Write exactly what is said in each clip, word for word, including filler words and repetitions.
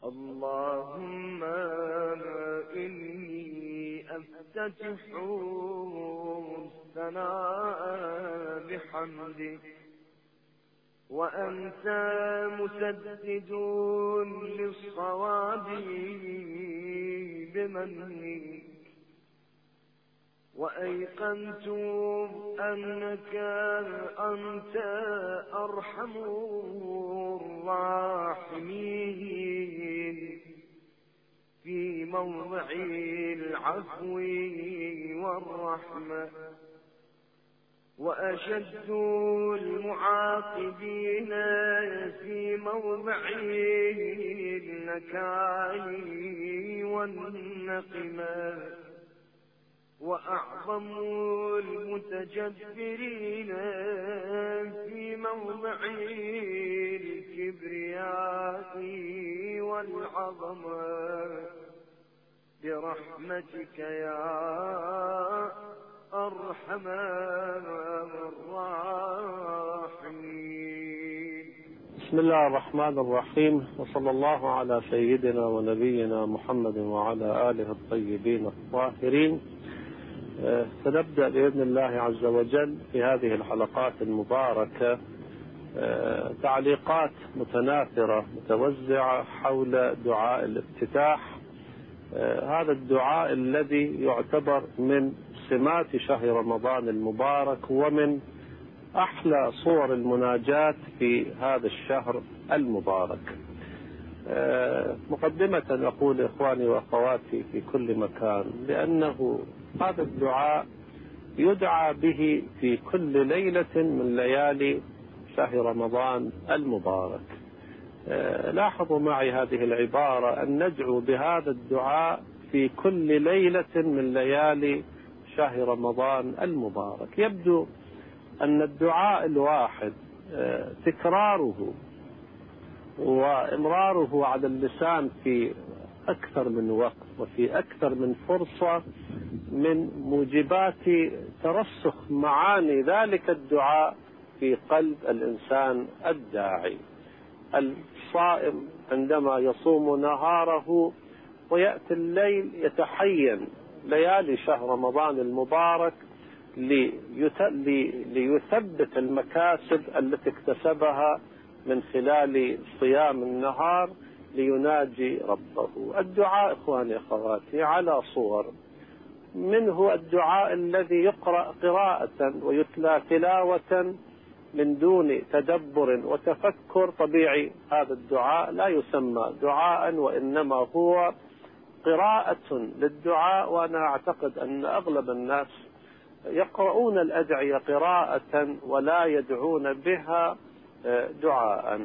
اللهم إني أفتتح الثناء بحمدك، وأنت مسدد للصواب بمنك، وأيقنت أنك أنت أرحم الراحمين في موضع العفو والرحمة، وأشد المعاقبين في موضع النكال والنقمة، وأعظم المتجبرين في موضع الكبرياء والعظمة، برحمتك يا أرحم الراحمين. بسم الله الرحمن الرحيم، وصلى الله على سيدنا ونبينا محمد وعلى آله الطيبين الطاهرين. سنبدأ بإذن الله عز وجل في هذه الحلقات المباركة تعليقات متناثرة متوزعة حول دعاء الافتتاح، هذا الدعاء الذي يعتبر من سمات شهر رمضان المبارك ومن أحلى صور المناجاة في هذا الشهر المبارك. مقدمة أقول إخواني وأخواتي في كل مكان بأنه هذا الدعاء يدعى به في كل ليلة من ليالي شهر رمضان المبارك. لاحظوا معي هذه العبارة، أن ندعو بهذا الدعاء في كل ليلة من ليالي شهر رمضان المبارك. يبدو أن الدعاء الواحد تكراره وإمراره على اللسان في أكثر من وقت وفي أكثر من فرصة من موجبات ترسخ معاني ذلك الدعاء في قلب الإنسان الداعي. الصائم عندما يصوم نهاره ويأتي الليل يتحين ليالي شهر رمضان المبارك ليثبت المكاسب التي اكتسبها من خلال صيام النهار ليناجي ربه. الدعاء إخواني أخواتي على صور، منه الدعاء الذي يقرأ قراءة ويتلى تلاوة من دون تدبر وتفكر طبيعي، هذا الدعاء لا يسمى دعاء وإنما هو قراءة للدعاء. وأنا أعتقد أن أغلب الناس يقرؤون الأدعية قراءة ولا يدعون بها دعاء.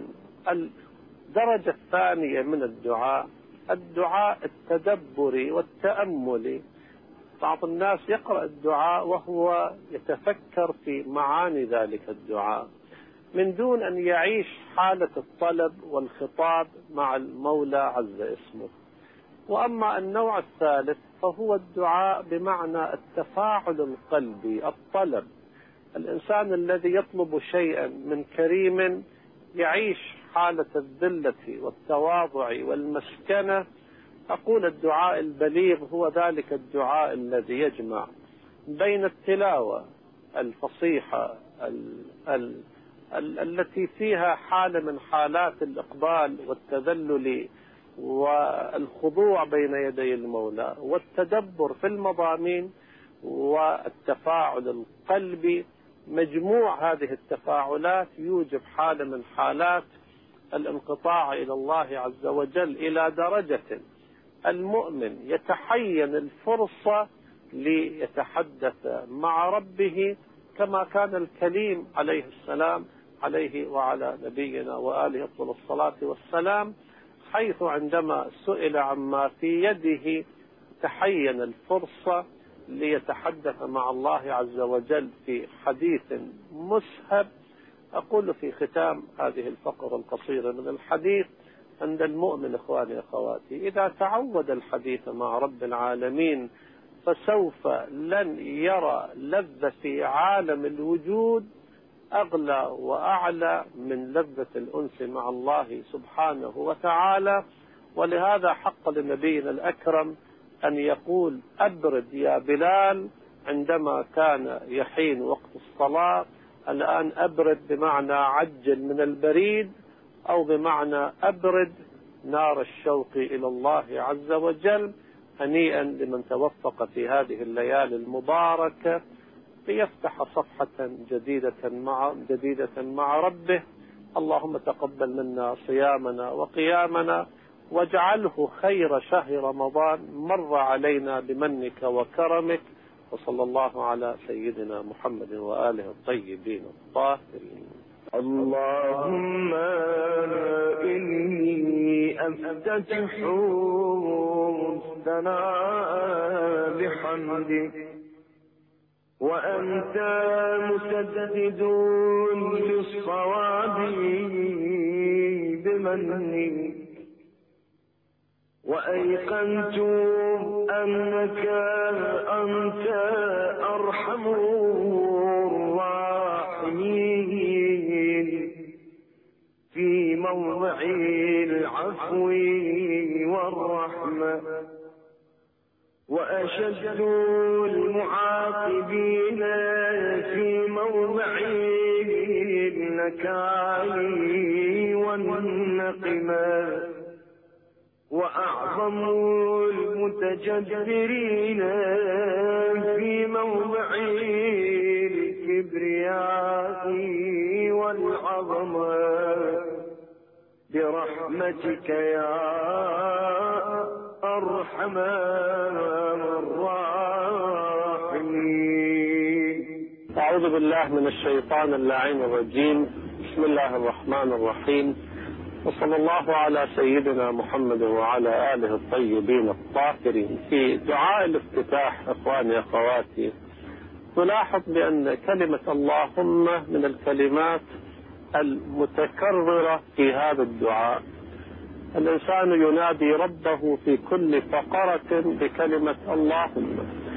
الدرجة الثانية من الدعاء الدعاء التدبري والتأملي. بعض الناس يقرأ الدعاء وهو يتفكر في معاني ذلك الدعاء من دون أن يعيش حالة الطلب والخطاب مع المولى عز اسمه. وأما النوع الثالث فهو الدعاء بمعنى التفاعل القلبي، الطلب. الإنسان الذي يطلب شيئا من كريم يعيش حالة الذلة والتواضع والمسكنة. أقول الدعاء البليغ هو ذلك الدعاء الذي يجمع بين التلاوة الفصيحة ال ال ال التي فيها حالة من حالات الإقبال والتذلل والخضوع بين يدي المولى، والتدبر في المضامين والتفاعل القلبي. مجموع هذه التفاعلات يوجب حالة من حالات الانقطاع إلى الله عز وجل، إلى درجة المؤمن يتحين الفرصة ليتحدث مع ربه كما كان الكليم عليه السلام عليه وعلى نبينا وآله أفضل الصلاة والسلام، حيث عندما سئل عما في يده تحين الفرصة ليتحدث مع الله عز وجل في حديث مسهب. أقول في ختام هذه الفقرة القصيرة من الحديث أن المؤمن إخواني أخواتي إذا تعود الحديث مع رب العالمين فسوف لن يرى لذة عالم الوجود أغلى وأعلى من لذة الأنس مع الله سبحانه وتعالى. ولهذا حق لنبينا الأكرم أن يقول أبرد يا بلال عندما كان يحين وقت الصلاة. الآن أبرد بمعنى عجل من البريد، أو بمعنى أبرد نار الشوق إلى الله عز وجل. هنيئا لمن توفق في هذه الليالي المباركة ليفتح صفحة جديدة مع جديدة مع ربه. اللهم تقبل منا صيامنا وقيامنا، واجعله خير شهر رمضان مر علينا بمنك وكرمك. وصلى الله على سيدنا محمد وآله الطيبين الطاهرين. اللهم إني أفتتح الثناء بحمدك، وأنت مسدد للصواب بمنك، وأيقنت أنك أنت أرحم الراحمين في موضع العفو والرحمة، وأشد المعاقبين في موضع النكال والنقمة، وأعظم المتجبرين في موضع الكبرياء والعظمة، برحمتك يا أرحم الراحمين. أعوذ بالله من الشيطان اللعين الرجيم. بسم الله الرحمن الرحيم، وصلى الله على سيدنا محمد وعلى آله الطيبين الطاهرين. في دعاء الافتتاح أخواني أخواتي تلاحظ بأن كلمة اللهم من الكلمات المتكررة في هذا الدعاء. الإنسان ينادي ربه في كل فقرة بكلمة اللهم،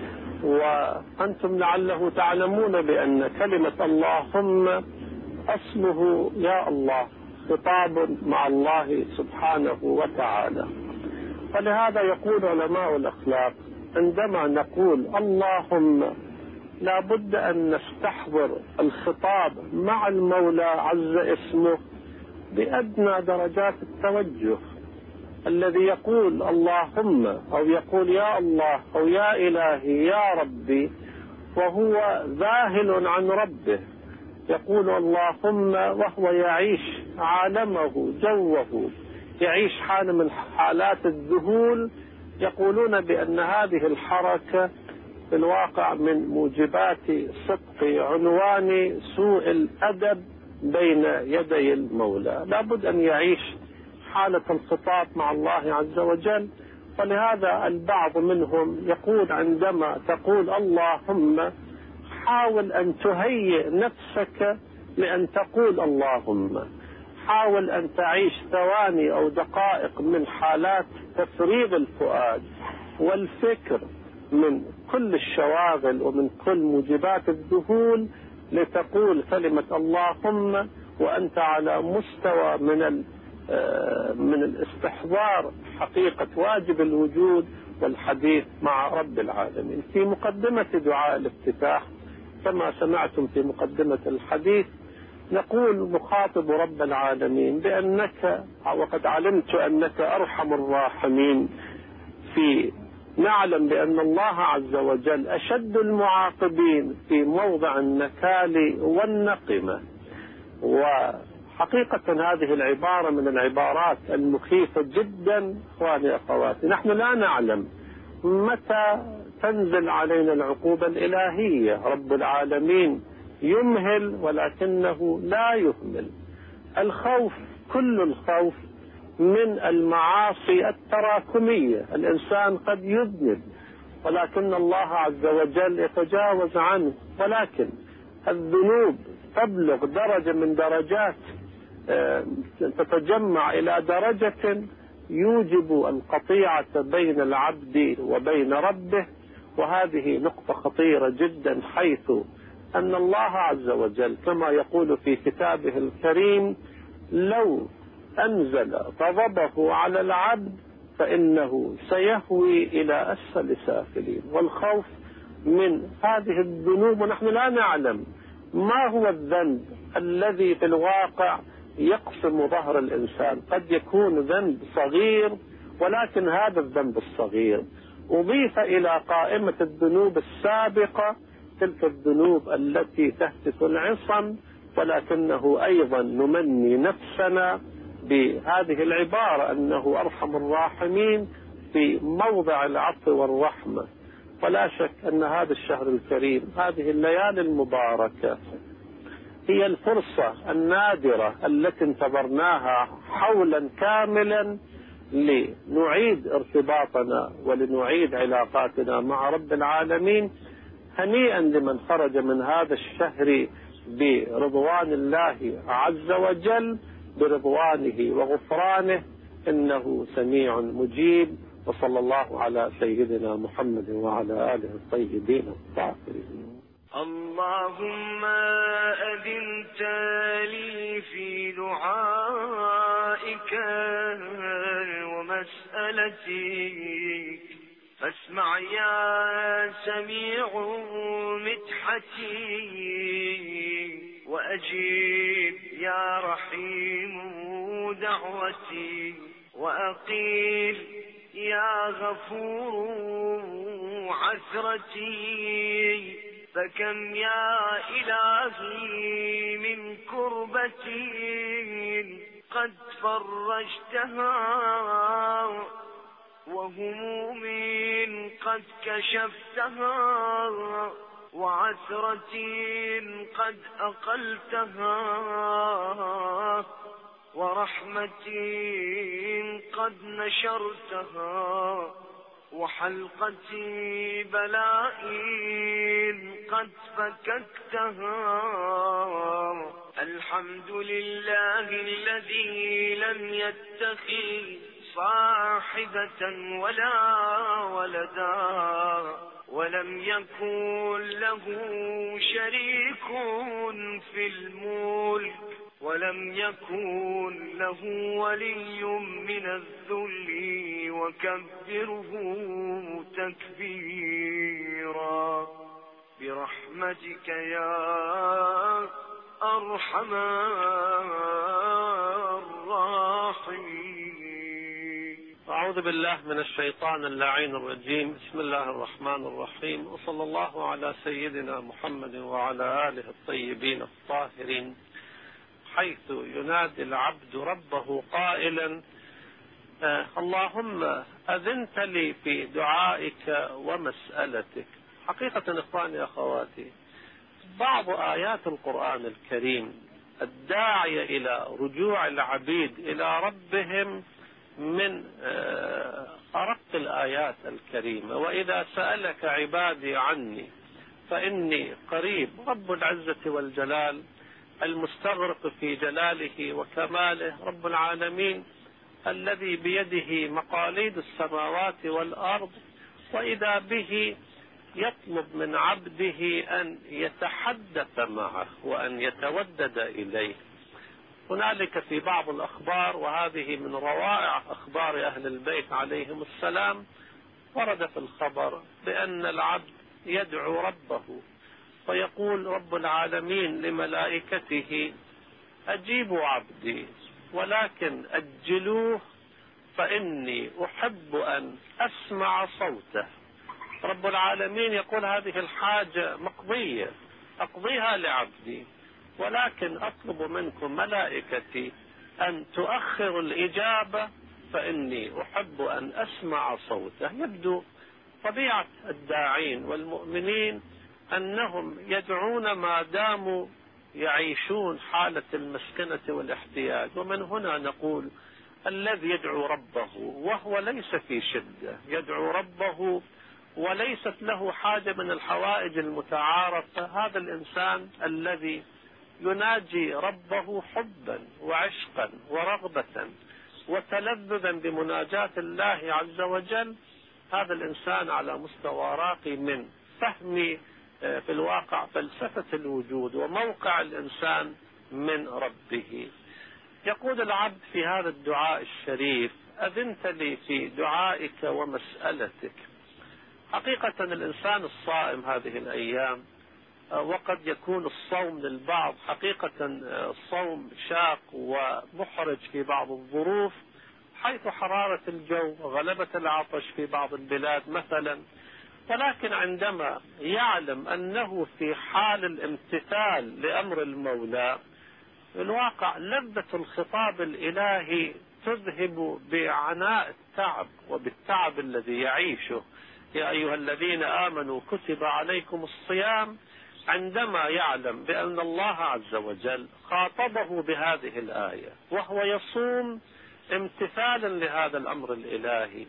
وأنتم لعله تعلمون بأن كلمة اللهم أصله يا الله، خطاب مع الله سبحانه وتعالى. فلهذا يقول علماء الأخلاق عندما نقول اللهم لا بد أن نستحضر الخطاب مع المولى عز اسمه بأدنى درجات التوجه. الذي يقول اللهم أو يقول يا الله أو يا إلهي يا ربي وهو ذاهل عن ربه، يقول اللهم وهو يعيش عالمه جوه، يعيش حالة من حالات الذهول، يقولون بأن هذه الحركة في الواقع من موجبات صدق عنوان سوء الأدب بين يدي المولى. لابد أن يعيش حالة الخطاب مع الله عز وجل. فلهذا البعض منهم يقول عندما تقول اللهم حاول أن تهيئ نفسك لأن تقول اللهم، حاول أن تعيش ثواني أو دقائق من حالات تفريغ الفؤاد والفكر من كل الشواغل ومن كل موجبات الذهول لتقول كلمة اللهم وأنت على مستوى من من الاستحضار حقيقة واجب الوجود والحديث مع رب العالمين. في مقدمة دعاء الافتتاح كما سمعتم في مقدمة الحديث نقول مخاطب رب العالمين بأنك وقد علمت أنك أرحم الراحمين. في نعلم بأن الله عز وجل أشد المعاقبين في موضع النكال والنقمة. وحقيقة هذه العبارة من العبارات المخيفة جدا اخواني اخواتي. نحن لا نعلم متى تنزل علينا العقوبة الإلهية. رب العالمين يمهل ولكنه لا يهمل. الخوف كل الخوف من المعاصي التراكمية. الإنسان قد يذنب ولكن الله عز وجل يتجاوز عنه، ولكن الذنوب تبلغ درجة من درجات تتجمع إلى درجة يوجب القطيعة بين العبد وبين ربه. وهذه نقطة خطيرة جدا، حيث أن الله عز وجل كما يقول في كتابه الكريم لو أنزل غضبه على العبد فإنه سيهوي إلى أسفل سافلين. والخوف من هذه الذنوب، ونحن لا نعلم ما هو الذنب الذي في الواقع يقسم ظهر الإنسان. قد يكون ذنب صغير، ولكن هذا الذنب الصغير أضيف إلى قائمة الذنوب السابقة تلك الذنوب التي تهتك العصم، ولكنه أيضا نمني نفسنا بهذه العبارة أنه أرحم الراحمين في موضع العطف والرحمة. ولا شك أن هذا الشهر الكريم، هذه الليالي المباركة، هي الفرصة النادرة التي انتظرناها حولا كاملا لنعيد ارتباطنا ولنعيد علاقاتنا مع رب العالمين. هنيئا لمن خرج من هذا الشهر برضوان الله عز وجل، برضوانه وغفرانه، إنه سميع مجيب. وصلى الله على سيدنا محمد وعلى آله الطيبين الطاهرين. اللهم أذنت لي في دعائك ومسألتي، فاسمع يا سميع مدحتي، وأجيب يا رحيم دعوتي، وأقيل يا غفور عثرتي. فكم يا إلهي من كربتي قد فرجتها، وهموم قد كشفتها، وعثرة قد أقلتها، ورحمة قد نشرتها، وحلقة بلاء قد فككتها. الحمد لله الذي لم يتخذ صاحبة ولا ولدا، ولم يكن له شريك في الملك، ولم يكن له ولي من الذل، وكبره تكبيرا. برحمتك يا أرحم الراحمين. أعوذ بالله من الشيطان اللعين الرجيم. بسم الله الرحمن الرحيم، وصلى الله على سيدنا محمد وعلى آله الطيبين الطاهرين، حيث ينادي العبد ربه قائلا: آه اللهم أذنت لي في دعائك ومسألتك. حقيقة إخواني أخواتي، بعض آيات القرآن الكريم الداعية إلى رجوع العبيد إلى ربهم من آه أرق الآيات الكريمة. وإذا سألك عبادي عني فإني قريب. رب العزة والجلال المستغرق في جلاله وكماله، رب العالمين الذي بيده مقاليد السماوات والأرض، وإذا به يطلب من عبده أن يتحدث معه وأن يتودد إليه. هنالك في بعض الأخبار، وهذه من روائع أخبار أهل البيت عليهم السلام، ورد في الخبر بأن العبد يدعو ربه فيقول رب العالمين لملائكته: أجيبوا عبدي ولكن أجلوه فإني أحب أن أسمع صوته. رب العالمين يقول هذه الحاجة مقضية أقضيها لعبدي، ولكن أطلب منكم ملائكتي أن تؤخر الإجابة فإني أحب أن أسمع صوته. يبدو طبيعة الداعين والمؤمنين أنهم يدعون ما داموا يعيشون حالة المسكنة والاحتياج. ومن هنا نقول الذي يدعو ربه وهو ليس في شدة، يدعو ربه وليست له حاجة من الحوائج المتعارفة، هذا الإنسان الذي يناجي ربه حبا وعشقا ورغبة وتلذذا بمناجاة الله عز وجل، هذا الإنسان على مستوى راقي من فهم في الواقع فلسفة الوجود وموقع الإنسان من ربه. يقول العبد في هذا الدعاء الشريف: أذنت لي في دعائك ومسألتك. حقيقة الإنسان الصائم هذه الأيام، وقد يكون الصوم للبعض حقيقة الصوم شاق ومحرج في بعض الظروف، حيث حرارة الجو وغلبة العطش في بعض البلاد مثلا، ولكن عندما يعلم أنه في حال الامتثال لأمر المولى، في الواقع لذة الخطاب الإلهي تذهب بعناء التعب وبالتعب الذي يعيشه. يا أيها الذين آمنوا كتب عليكم الصيام، عندما يعلم بأن الله عز وجل خاطبه بهذه الآية وهو يصوم امتثالا لهذا الأمر الإلهي،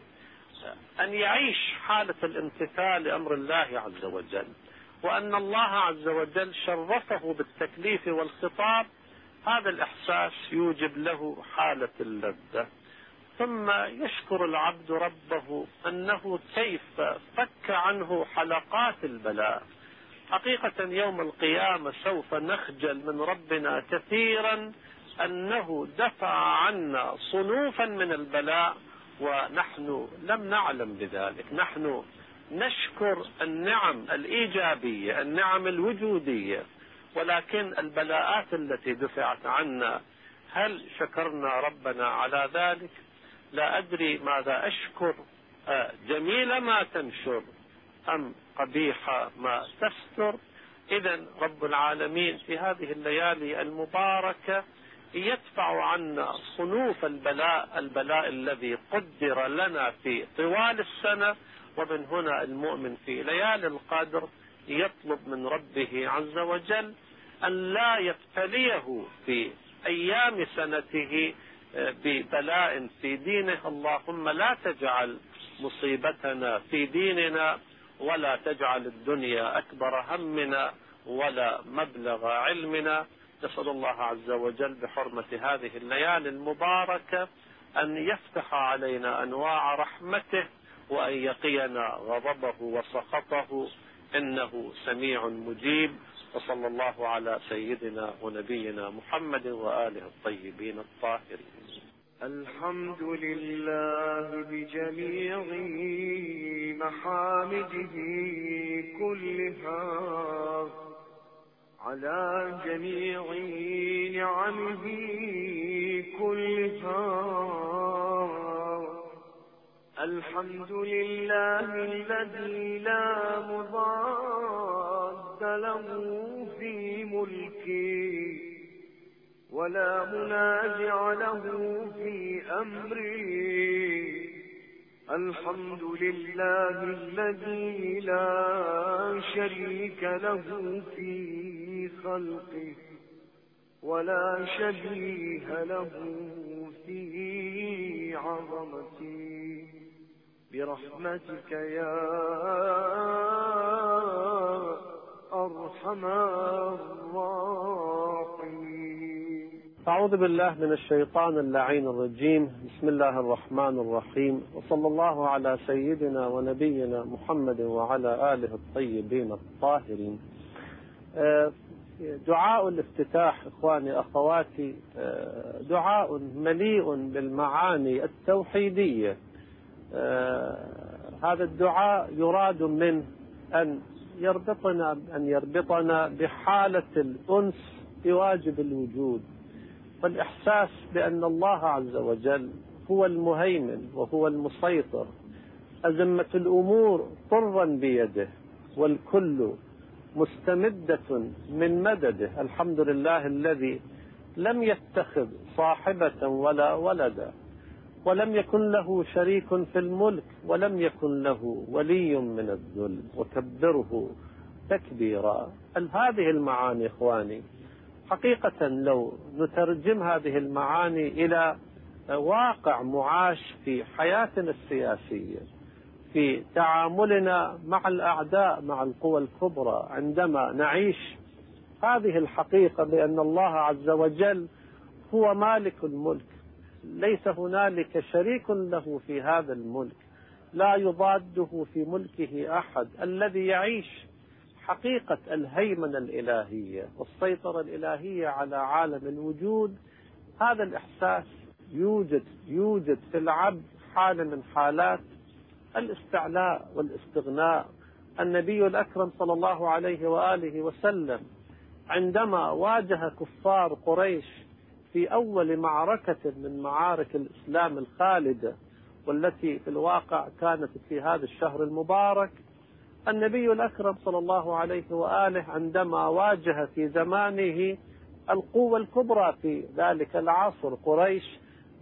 أن يعيش حالة الامتثال لأمر الله عز وجل، وأن الله عز وجل شرفه بالتكليف والخطاب، هذا الإحساس يوجب له حالة اللذة. ثم يشكر العبد ربه أنه كيف فك عنه حلقات البلاء. حقيقة يوم القيامة سوف نخجل من ربنا كثيرا أنه دفع عنا صنوفا من البلاء ونحن لم نعلم بذلك. نحن نشكر النعم الإيجابية، النعم الوجودية، ولكن البلاءات التي دفعت عنا هل شكرنا ربنا على ذلك؟ لا أدري ماذا أشكر، جميل ما تنشر أم قبيح ما تستر. إذن رب العالمين في هذه الليالي المباركة يدفع عنا صنوف البلاء، البلاء الذي قدر لنا في طوال السنة، ومن هنا المؤمن في ليالي القدر يطلب من ربه عز وجل أن لا يبتليه في أيام سنته ببلاء في دينه. اللهم لا تجعل مصيبتنا في ديننا، ولا تجعل الدنيا أكبر همنا ولا مبلغ علمنا. نسأل الله عز وجل بحرمة هذه الليالي المباركة أن يفتح علينا أنواع رحمته، وأن يقينا غضبه وسخطه، إنه سميع مجيب. وصلى الله على سيدنا ونبينا محمد وآله الطيبين الطاهرين. الحمد لله بجميع محامده كلها، على جميع نعمه كلها. الحمد لله الذي لا مضاد له في ملكه، ولا منازع له في أمره. الحمد لله الذي لا شريك له في خلقه، ولا شبيه له في عظمته. برحمتك يا أرحم الراحمين. أعوذ بالله من الشيطان اللعين الرجيم. بسم الله الرحمن الرحيم، وصلى الله على سيدنا ونبينا محمد وعلى آله الطيبين الطاهرين. دعاء الافتتاح إخواني أخواتي دعاء مليء بالمعاني التوحيدية. هذا الدعاء يراد منه أن يربطنا أن يربطنا بحالة الأنس بواجب الوجود، والإحساس بأن الله عز وجل هو المهيمن وهو المسيطر، أزمة الأمور طرا بيده، والكل مستمدة من مدده. الحمد لله الذي لم يتخذ صاحبة ولا ولدا، ولم يكن له شريك في الملك، ولم يكن له ولي من الذل، وكبره تكبيرا. هذه المعاني إخواني حقيقة لو نترجم هذه المعاني إلى واقع معاش في حياتنا السياسية، في تعاملنا مع الأعداء، مع القوى الكبرى، عندما نعيش هذه الحقيقة بأن الله عز وجل هو مالك الملك، ليس هنالك شريك له في هذا الملك، لا يضاده في ملكه أحد، الذي يعيش حقيقة الهيمنة الإلهية والسيطرة الإلهية على عالم الوجود. هذا الإحساس يوجد يوجد في العبد حالة من حالات الاستعلاء والاستغناء. النبي الأكرم صلى الله عليه وآله وسلم عندما واجه كفار قريش في أول معركة من معارك الإسلام الخالدة، والتي في الواقع كانت في هذا الشهر المبارك، النبي الأكرم صلى الله عليه وآله عندما واجه في زمانه القوة الكبرى في ذلك العصر، قريش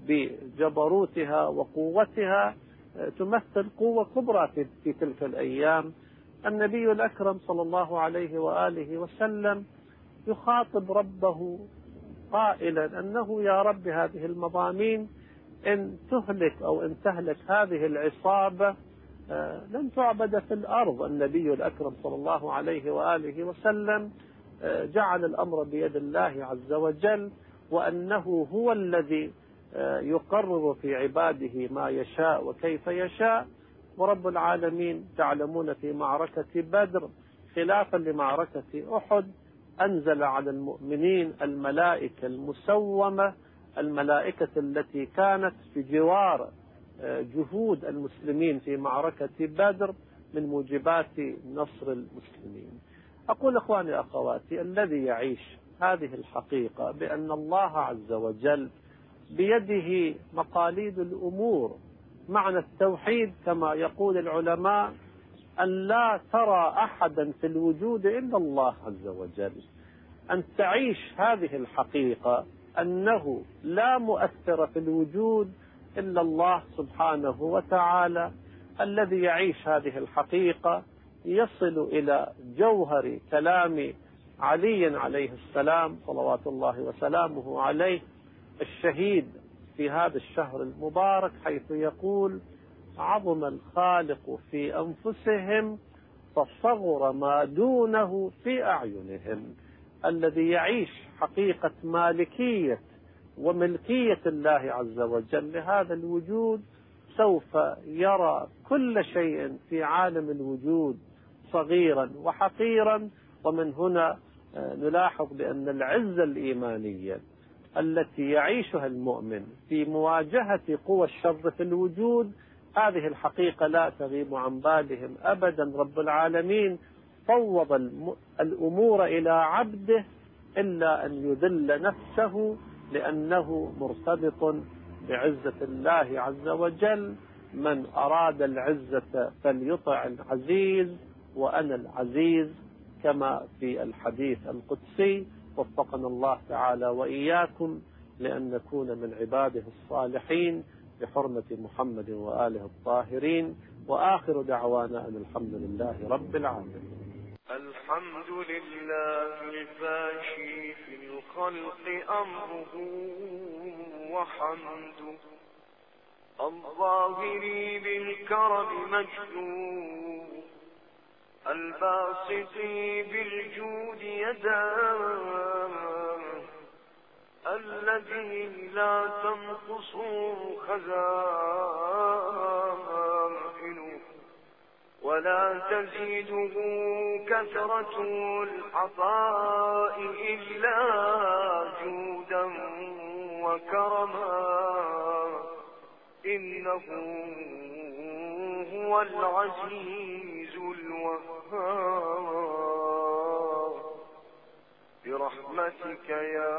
بجبروتها وقوتها تمثل قوة كبرى في, في تلك الأيام، النبي الأكرم صلى الله عليه وآله وسلم يخاطب ربه قائلا أنه يا رب هذه المضامين إن تهلك أو إن تهلك هذه العصابة لن تعبد في الأرض. النبي الأكرم صلى الله عليه وآله وسلم جعل الأمر بيد الله عز وجل، وأنه هو الذي يقرر في عباده ما يشاء وكيف يشاء. ورب العالمين تعلمون في معركة بدر خلافا لمعركة أحد أنزل على المؤمنين الملائكة المسومة، الملائكة التي كانت في جوار جهود المسلمين في معركة بدر من موجبات نصر المسلمين. أقول إخواني أخواتي، الذي يعيش هذه الحقيقة بأن الله عز وجل بيده مقاليد الأمور، معنى التوحيد كما يقول العلماء أن لا ترى أحدا في الوجود إلا الله عز وجل، أن تعيش هذه الحقيقة أنه لا مؤثر في الوجود إلا الله سبحانه وتعالى. الذي يعيش هذه الحقيقة يصل إلى جوهر كلام علي عليه السلام صلوات الله وسلامه عليه الشهيد في هذا الشهر المبارك، حيث يقول: عظم الخالق في أنفسهم فصغر ما دونه في أعينهم. الذي يعيش حقيقة مالكية وملكية الله عز وجل لهذا الوجود سوف يرى كل شيء في عالم الوجود صغيرا وحقيرا. ومن هنا نلاحظ بأن العزة الإيمانية التي يعيشها المؤمن في مواجهة قوى الشر في الوجود، هذه الحقيقة لا تغيب عن بالهم أبدا. رب العالمين فوض الأمور إلى عبده إلا أن يذل نفسه، لأنه مرتبط بعزة الله عز وجل. من أراد العزة فليطع العزيز وأنا العزيز، كما في الحديث القدسي. وفقنا الله تعالى وإياكم لأن نكون من عباده الصالحين بحرمة محمد وآله الطاهرين. وآخر دعوانا أن الحمد لله رب العالمين. الحمد لله الفاشي في الخلق أمره وحمده، الظاهر بالكرم مجده، الباسط بالجود يداه، الذي لا تنقص خزائنه ولا تزيده كثرة العطاء إلا جودا وكرما، إنه هو العزيز الوهاب. برحمتك يا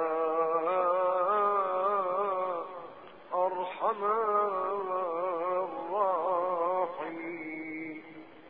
أرحم الراحمين.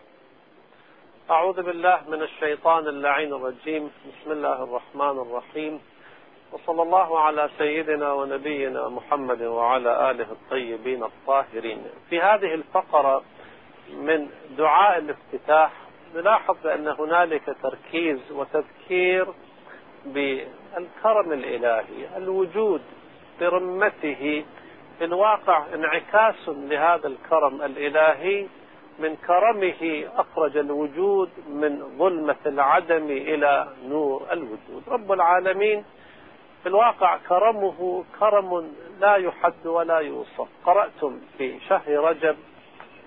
أعوذ بالله من الشيطان اللعين الرجيم. بسم الله الرحمن الرحيم، وصلى الله على سيدنا ونبينا محمد وعلى آله الطيبين الطاهرين. في هذه الفقرة من دعاء الافتتاح نلاحظ بأن هنالك تركيز وتذكير بالكرم الإلهي، الوجود برمته في الواقع انعكاس لهذا الكرم الإلهي. من كرمه أخرج الوجود من ظلمة العدم إلى نور الوجود. رب العالمين في الواقع كرمه كرم لا يحد ولا يوصف. قرأتم في شهر رجب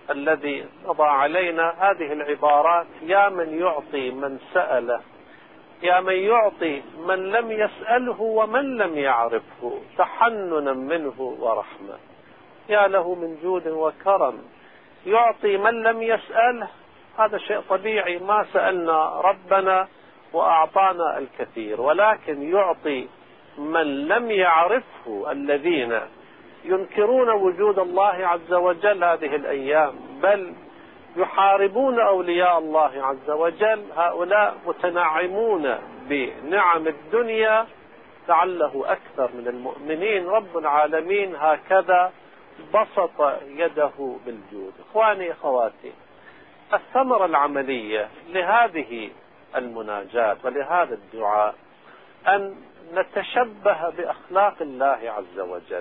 الذي مضى علينا هذه العبارات: يا من يعطي من سأل يا من يعطي من لم يسأله ومن لم يعرفه تحننا منه ورحمة. يا له من جود وكرم، يعطي من لم يسأله، هذا شيء طبيعي، ما سألنا ربنا وأعطانا الكثير، ولكن يعطي من لم يعرفه، الذين ينكرون وجود الله عز وجل هذه الأيام، بل يحاربون أولياء الله عز وجل، هؤلاء متنعمون بنعم الدنيا لعله أكثر من المؤمنين. رب العالمين هكذا بسط يده بالجود. إخواني أخواتي، الثمرة العملية لهذه المناجاة ولهذا الدعاء أن نتشبه بأخلاق الله عز وجل.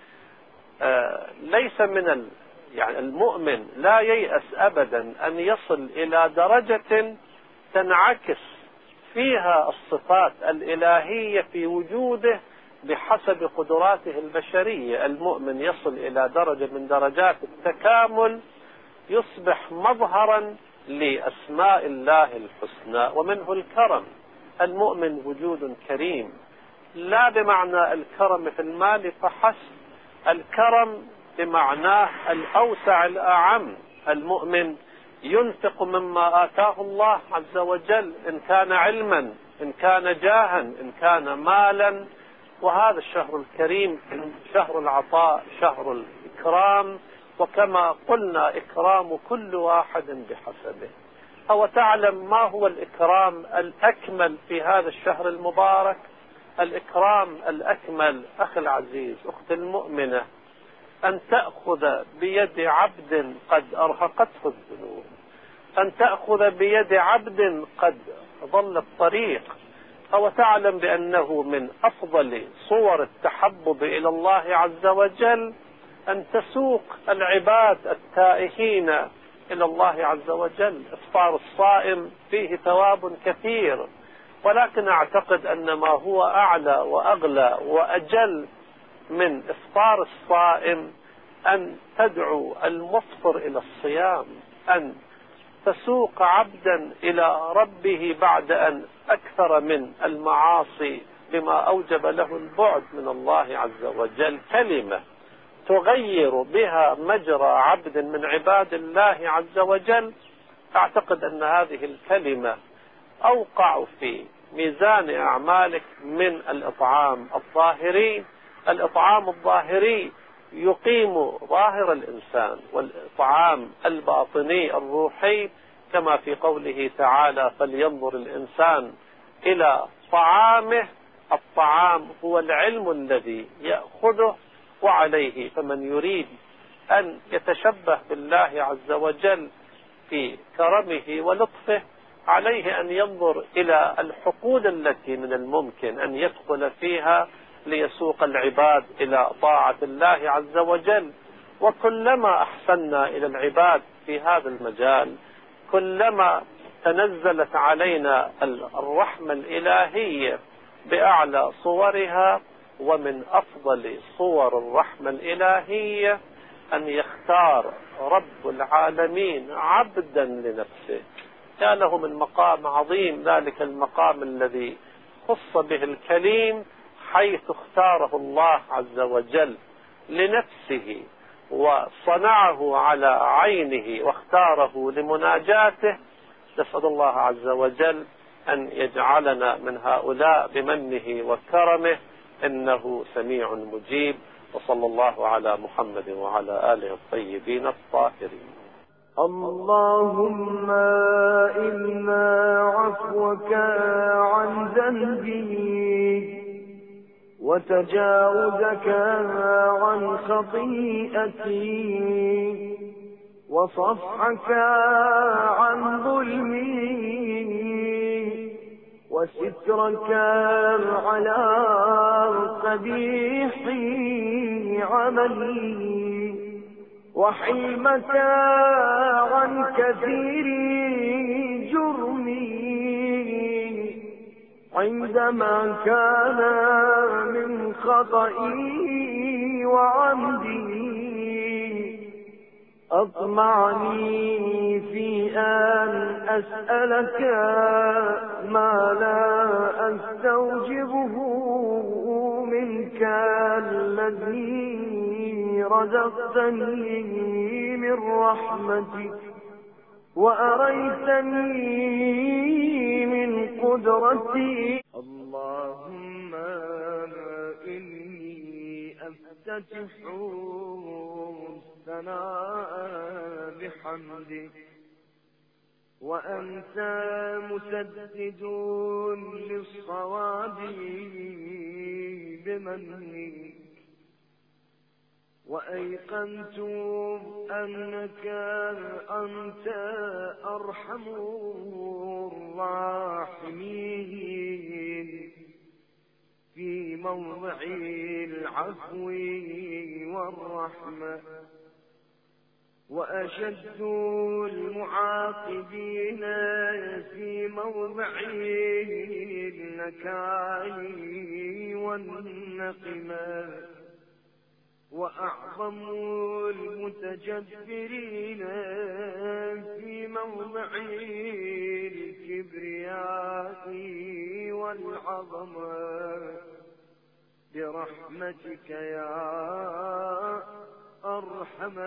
آه ليس من ال يعني المؤمن لا ييأس أبدا أن يصل إلى درجة تنعكس فيها الصفات الإلهية في وجوده بحسب قدراته البشرية. المؤمن يصل إلى درجة من درجات التكامل، يصبح مظهرا لأسماء الله الحسنى ومنه الكرم. المؤمن وجود كريم، لا بمعنى الكرم في المال فحسب، الكرم بمعناه الأوسع الأعم. المؤمن ينفق مما آتاه الله عز وجل، إن كان علما، إن كان جاها، إن كان مالا. وهذا الشهر الكريم شهر العطاء، شهر الإكرام، وكما قلنا إكرام كل واحد بحسبه. أو تعلم ما هو الإكرام الأكمل في هذا الشهر المبارك؟ الإكرام الأكمل أخي العزيز، أختي المؤمنة، أن تأخذ بيد عبد قد أرهقته الذنوب، أن تأخذ بيد عبد قد ضل الطريق. أو تعلم بأنه من أفضل صور التحبب إلى الله عز وجل أن تسوق العباد التائهين إلى الله عز وجل. إفطار الصائم فيه ثواب كثير، ولكن أعتقد أن ما هو أعلى وأغلى وأجل من إفطار الصائم أن تدعو المفطر إلى الصيام، أن تسوق عبدا إلى ربه بعد أن أكثر من المعاصي بما أوجب له البعد من الله عز وجل، كلمة تغير بها مجرى عبد من عباد الله عز وجل. أعتقد أن هذه الكلمة أوقع في ميزان أعمالك من الإطعام الظاهري. الإطعام الظاهري يقيم ظاهر الإنسان، والإطعام الباطني الروحي كما في قوله تعالى: فلينظر الإنسان إلى طعامه. الطعام هو العلم الذي يأخذه وعليه، فمن يريد أن يتشبه بالله عز وجل في كرمه ولطفه عليه أن ينظر إلى الحقول التي من الممكن أن يدخل فيها ليسوق العباد إلى طاعة الله عز وجل. وكلما أحسننا إلى العباد في هذا المجال كلما تنزلت علينا الرحمة الإلهية بأعلى صورها. ومن أفضل صور الرحمة الإلهية أن يختار رب العالمين عبدا لنفسه. يا له من مقام عظيم ذلك المقام الذي خص به الكليم، حيث اختاره الله عز وجل لنفسه وصنعه على عينه واختاره لمناجاته. نسأل الله عز وجل أن يجعلنا من هؤلاء بمنه وكرمه، إنه سميع مجيب. وصلى الله على محمد وعلى آله الطيبين الطاهرين. اللهم إنا عفوك عن ذنبي وتجاوزك عن خطيئتي وصفحك عن ظلمي وسترك على قبيح عملي وحلمك عن كثير جرمي عندما كان من خطئي وعمدي. أطمعني في أن أسألك ما لا أستوجبه منك الذي رزقتني من رحمتك وأريتني من قدرتي. اللهم إني أفتتح الثناء بحمدك وأنت مسدد للصواب بمنك، وأيقنت أنك أنت أرحم الراحمين في موضع العفو والرحمة، وأشد المعاقبين في موضع النكال والنقمة، وأعظم المتجبرين في موضع الكبرياء والعظمة، برحمتك يا أرحم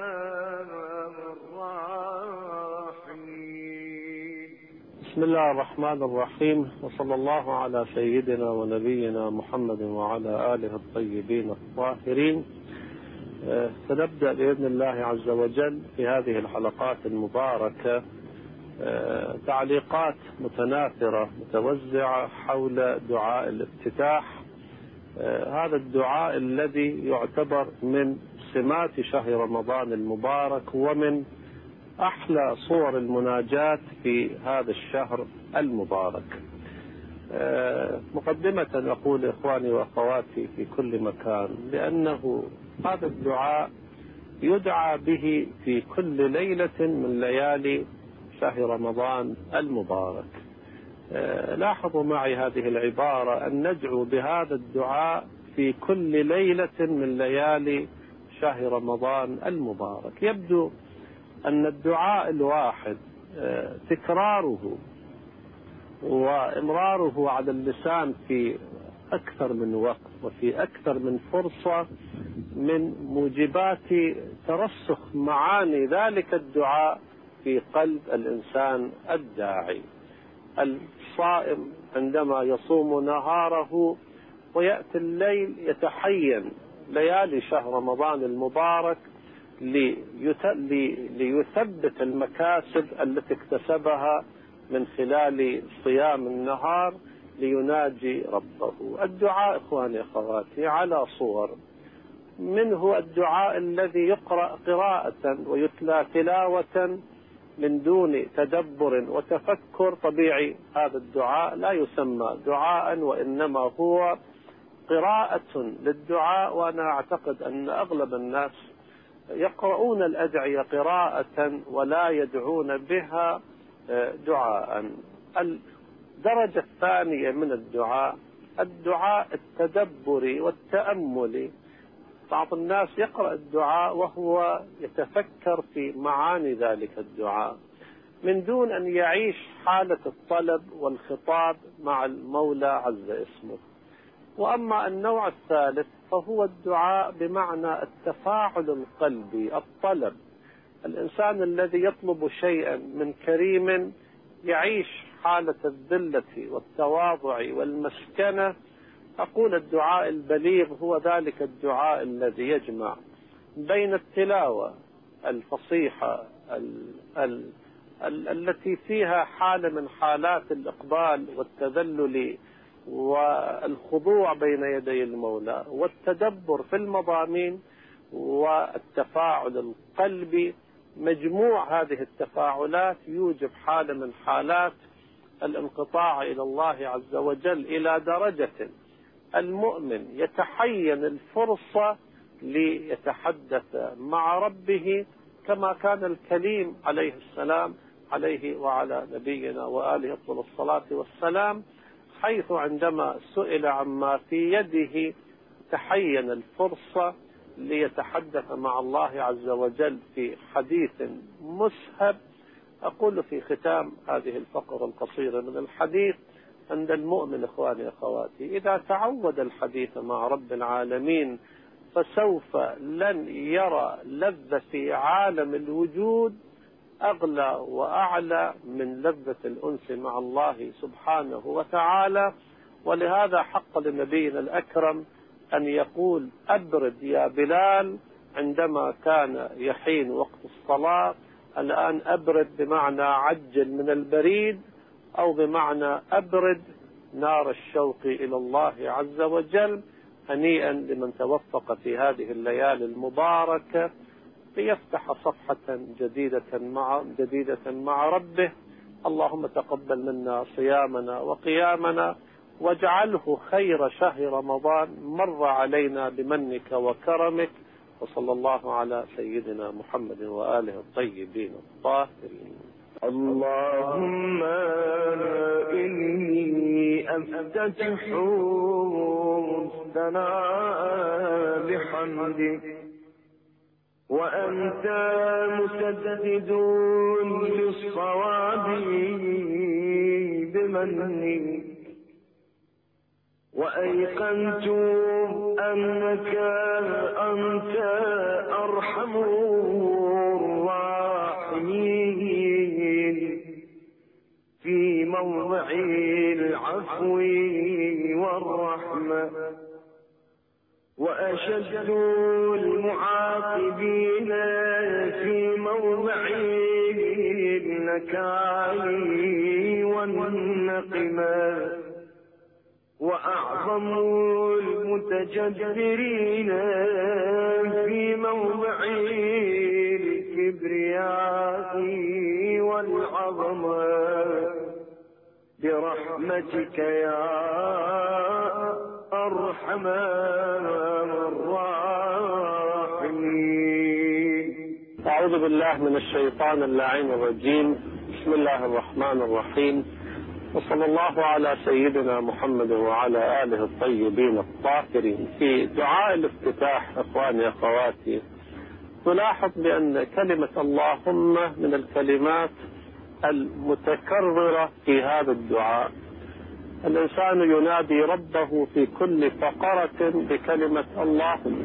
الراحمين. بسم الله الرحمن الرحيم، وصلى الله على سيدنا ونبينا محمد وعلى آله الطيبين الطاهرين. سنبدأ بإذن الله عز وجل في هذه الحلقات المباركة تعليقات متناثرة متوزعة حول دعاء الافتتاح، هذا الدعاء الذي يعتبر من سمات شهر رمضان المبارك ومن أحلى صور المناجاة في هذا الشهر المبارك. مقدمة أقول إخواني وأخواتي في كل مكان بأنه هذا الدعاء يدعى به في كل ليلة من ليالي شهر رمضان المبارك. لاحظوا معي هذه العبارة، أن ندعو بهذا الدعاء في كل ليلة من ليالي شهر رمضان المبارك. يبدو أن الدعاء الواحد تكراره وإمراره على اللسان في أكثر من وقت وفي أكثر من فرصة من موجبات ترسخ معاني ذلك الدعاء في قلب الإنسان الداعي. الصائم عندما يصوم نهاره ويأتي الليل يتحين ليالي شهر رمضان المبارك ليثبت المكاسب التي اكتسبها من خلال صيام النهار ليناجي ربه. الدعاء إخواني أخواتي على صور، منه الدعاء الذي يقرأ قراءة ويتلى تلاوة من دون تدبر وتفكر طبيعي، هذا الدعاء لا يسمى دعاء وإنما هو قراءة للدعاء. وأنا أعتقد أن أغلب الناس يقرؤون الأدعية قراءة ولا يدعون بها دعاء. الدرجة الثانية من الدعاء الدعاء التدبري والتأملي. بعض الناس يقرأ الدعاء وهو يتفكر في معاني ذلك الدعاء من دون أن يعيش حالة الطلب والخطاب مع المولى عز اسمه. وأما النوع الثالث فهو الدعاء بمعنى التفاعل القلبي، الطلب. الإنسان الذي يطلب شيئا من كريم يعيش حالة الذلة والتواضع والمسكنة. أقول الدعاء البليغ هو ذلك الدعاء الذي يجمع بين التلاوة الفصيحة ال ال ال التي فيها حالة من حالات الإقبال والتذلل والخضوع بين يدي المولى، والتدبر في المضامين والتفاعل القلبي. مجموع هذه التفاعلات يوجب حالة من حالات الانقطاع إلى الله عز وجل، إلى درجة المؤمن يتحين الفرصة ليتحدث مع ربه كما كان الكليم عليه السلام عليه وعلى نبينا وآله أفضل الصلاة والسلام، حيث عندما سئل عما في يده تحين الفرصة ليتحدث مع الله عز وجل في حديث مسهب، أقول في ختام هذه الفقرة القصيرة من الحديث أن المؤمن إخواني أخواتي إذا تعود الحديث مع رب العالمين فسوف لن يرى لذة في عالم الوجود أغلى وأعلى من لذة الأنس مع الله سبحانه وتعالى. ولهذا حق لنبينا الأكرم أن يقول أبرد يا بلال عندما كان يحين وقت الصلاة. الآن أبرد بمعنى عجل من البريد، أو بمعنى أبرد نار الشوق إلى الله عز وجل. هنيئا لمن توفق في هذه الليالي المباركة ليفتح صفحة جديدة مع جديدة مع ربه. اللهم تقبل منا صيامنا وقيامنا، واجعله خير شهر رمضان مر علينا بمنك وكرمك. وصلى الله على سيدنا محمد وآله الطيبين الطاهرين. اللهم إني أفتتح الثناء بحمدك، وأنت مسدد للصواب بمنك، وأيقنت أنك أنت أرحم الراحمين في موضع العفو والرحمة، وأشد المعاقبين في موضع النكال والنقمة، وأعظم المتجبرين في موضع الكبرياء والعظمة، برحمتك يا أرحم الراحمين. أعوذ بالله من الشيطان اللعين الرجيم. بسم الله الرحمن الرحيم، وصلى الله على سيدنا محمد وعلى آله الطيبين الطاهرين. في دعاء الافتتاح أخواني أخواتي تلاحظ بأن كلمة اللهم من الكلمات المتكررة في هذا الدعاء. الإنسان ينادي ربه في كل فقرة بكلمة اللهم،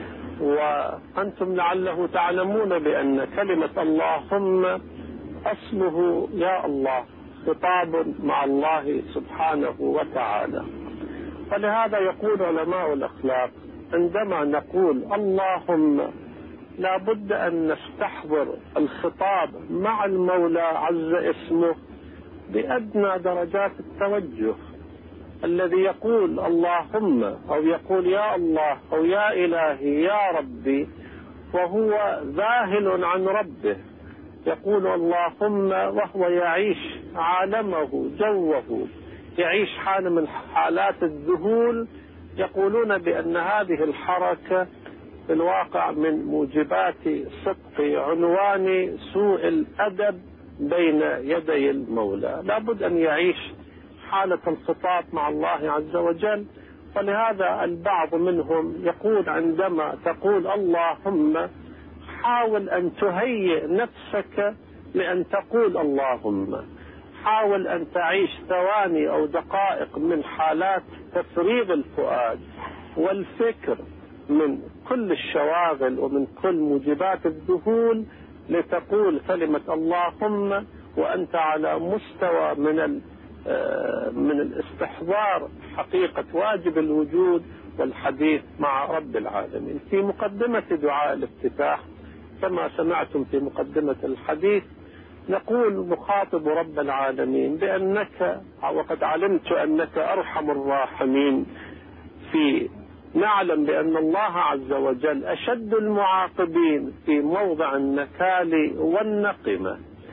وأنتم لعله تعلمون بأن كلمة اللهم أصله يا الله، خطاب مع الله سبحانه وتعالى. فلهذا يقول علماء الأخلاق عندما نقول اللهم لا بد أن نستحضر الخطاب مع المولى عز اسمه بأدنى درجات التوجه. الذي يقول اللهم أو يقول يا الله أو يا إلهي يا ربي وهو ذاهل عن ربه، يقول اللهم وهو يعيش عالمه جوه، يعيش حالة من حالات الذهول، يقولون بأن هذه الحركة في الواقع من موجبات صدق عنوان سوء الأدب بين يدي المولى. لابد أن يعيش حالة الخطاب مع الله عز وجل. فلهذا البعض منهم يقول عندما تقول اللهم حاول أن تهيئ نفسك لأن تقول اللهم، حاول أن تعيش ثواني أو دقائق من حالات تفريغ الفؤاد والفكر من كل الشواغل ومن كل موجبات الذهول لتقول كلمة اللهم وأنت على مستوى من من الاستحضار حقيقة واجب الوجود والحديث مع رب العالمين. في مقدمة دعاء الافتتاح كما سمعتم في مقدمة الحديث نقول مخاطب رب العالمين بأنك وقد علمت أنك أرحم الراحمين. في نعلم بأن الله عز وجل أشد المعاقبين في موضع النكال والنقمة.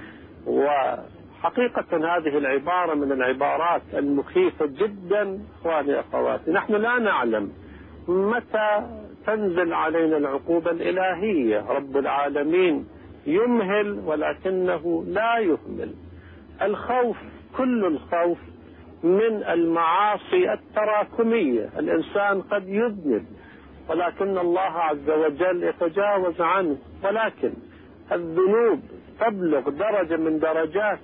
وحقيقة هذه العبارة من العبارات المخيفة جدا اخواني اخواتي. نحن لا نعلم متى تنزل علينا العقوبة الإلهية. رب العالمين يمهل ولكنه لا يهمل. الخوف كل الخوف من المعاصي التراكمية. الإنسان قد يذنب ولكن الله عز وجل يتجاوز عنه. ولكن الذنوب تبلغ درجة من درجات